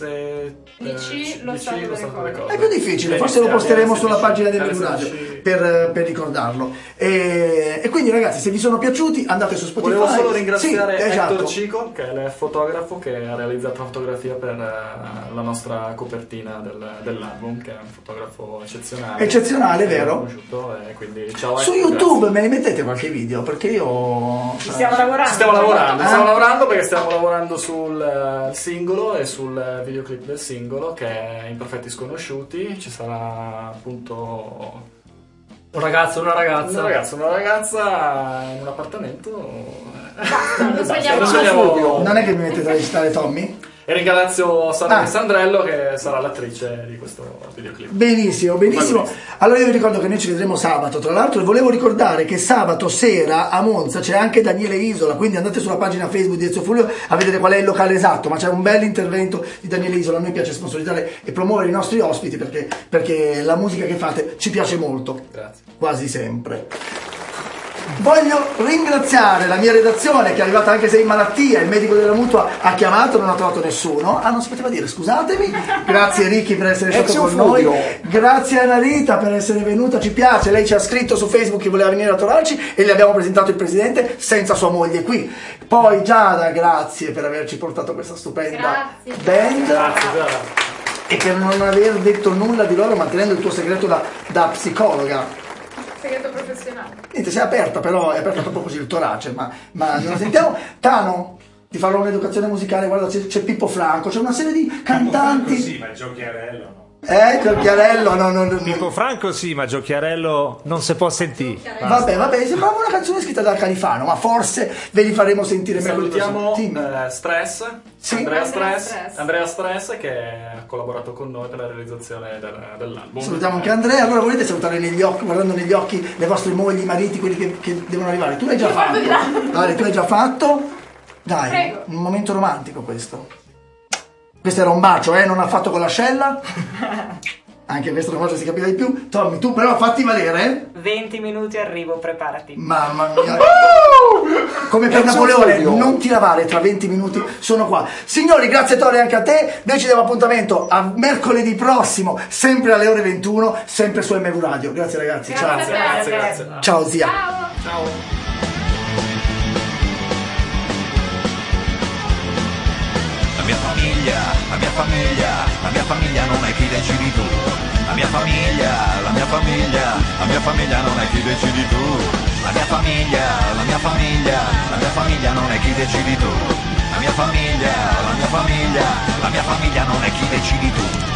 DC, lo stato delle cose. È più difficile, forse lo posteremo sulla pagina del Meluradio per ricordarlo. E quindi ragazzi, se vi sono piaciuti andate su Spotify. Volevo solo ringraziare sì, esatto. Hector Cico, che è il fotografo che ha realizzato la fotografia per la nostra copertina dell'album, che è un fotografo eccezionale. Eccezionale, vero? E quindi, ciao, su YouTube me ne mettete qualche video perché io stiamo lavorando. Stiamo lavorando perché stiamo lavorando sul singolo e sul videoclip del singolo che è Imperfetti Sconosciuti. Ci sarà appunto un ragazzo, una ragazza in un appartamento. Non è che mi mettete a recitare Tommy? E ringrazio Sandra Sandrello che sarà l'attrice di questo videoclip. Benissimo. Allora io vi ricordo che noi ci vedremo sabato, tra l'altro, e volevo ricordare che sabato sera a Monza c'è anche Daniele Isola, quindi andate sulla pagina Facebook di Ezio Fulvio a vedere qual è il locale esatto, ma c'è un bel intervento di Daniele Isola. A noi piace sponsorizzare e promuovere i nostri ospiti perché la musica che fate ci piace molto. Grazie. Quasi sempre. Voglio ringraziare la mia redazione che è arrivata anche se in malattia, il medico della mutua ha chiamato, non ha trovato nessuno. Non si poteva dire, scusatemi. Grazie Ricky per essere stato con noi. Grazie a Narita per essere venuta, ci piace. Lei ci ha scritto su Facebook che voleva venire a trovarci e le abbiamo presentato il presidente senza sua moglie qui. Poi Giada, grazie per averci portato questa stupenda band. Grazie Giada. E per non aver detto nulla di loro mantenendo il tuo segreto da psicologa. Segreto professionale. Niente, sei aperta, però è aperta proprio così il torace, ma non la sentiamo. Tano, ti farò un'educazione musicale, guarda, c'è Pippo Franco, c'è una serie di cantanti. Sì, ma Giochiarello no. Giochiarello no. Pippo Franco sì, ma Giochiarello non si può sentire. Vabbè, sembrava una canzone scritta da Califano, ma forse ve li faremo sentire meglio. Salutiamo Stress, sì? Andrea Stress che ha collaborato con noi per la realizzazione dell'album. Salutiamo anche Andrea. Allora volete salutare negli occhi, guardando negli occhi le vostre mogli, i mariti, quelli che devono arrivare? Tu l'hai già fatto. Allora, tu hai già fatto? Dai, prego. Un momento romantico questo. Questo era un bacio, non ha fatto con l'ascella. Anche questa è una cosa si capiva di più. Tommy, tu però fatti valere. 20 minuti arrivo, preparati. Mamma mia. Come per Napoleone, non ti lavare, tra 20 minuti sono qua. Signori, grazie Tore anche a te. Noi ci diamo appuntamento a mercoledì prossimo, sempre alle ore 21, sempre su MV Radio. Grazie ragazzi, Grazie. Ciao zia. Ciao. La mia famiglia non è chi decidi tu. La mia famiglia non è chi decidi tu. La mia famiglia non è chi decidi tu. La mia famiglia non è chi decidi tu.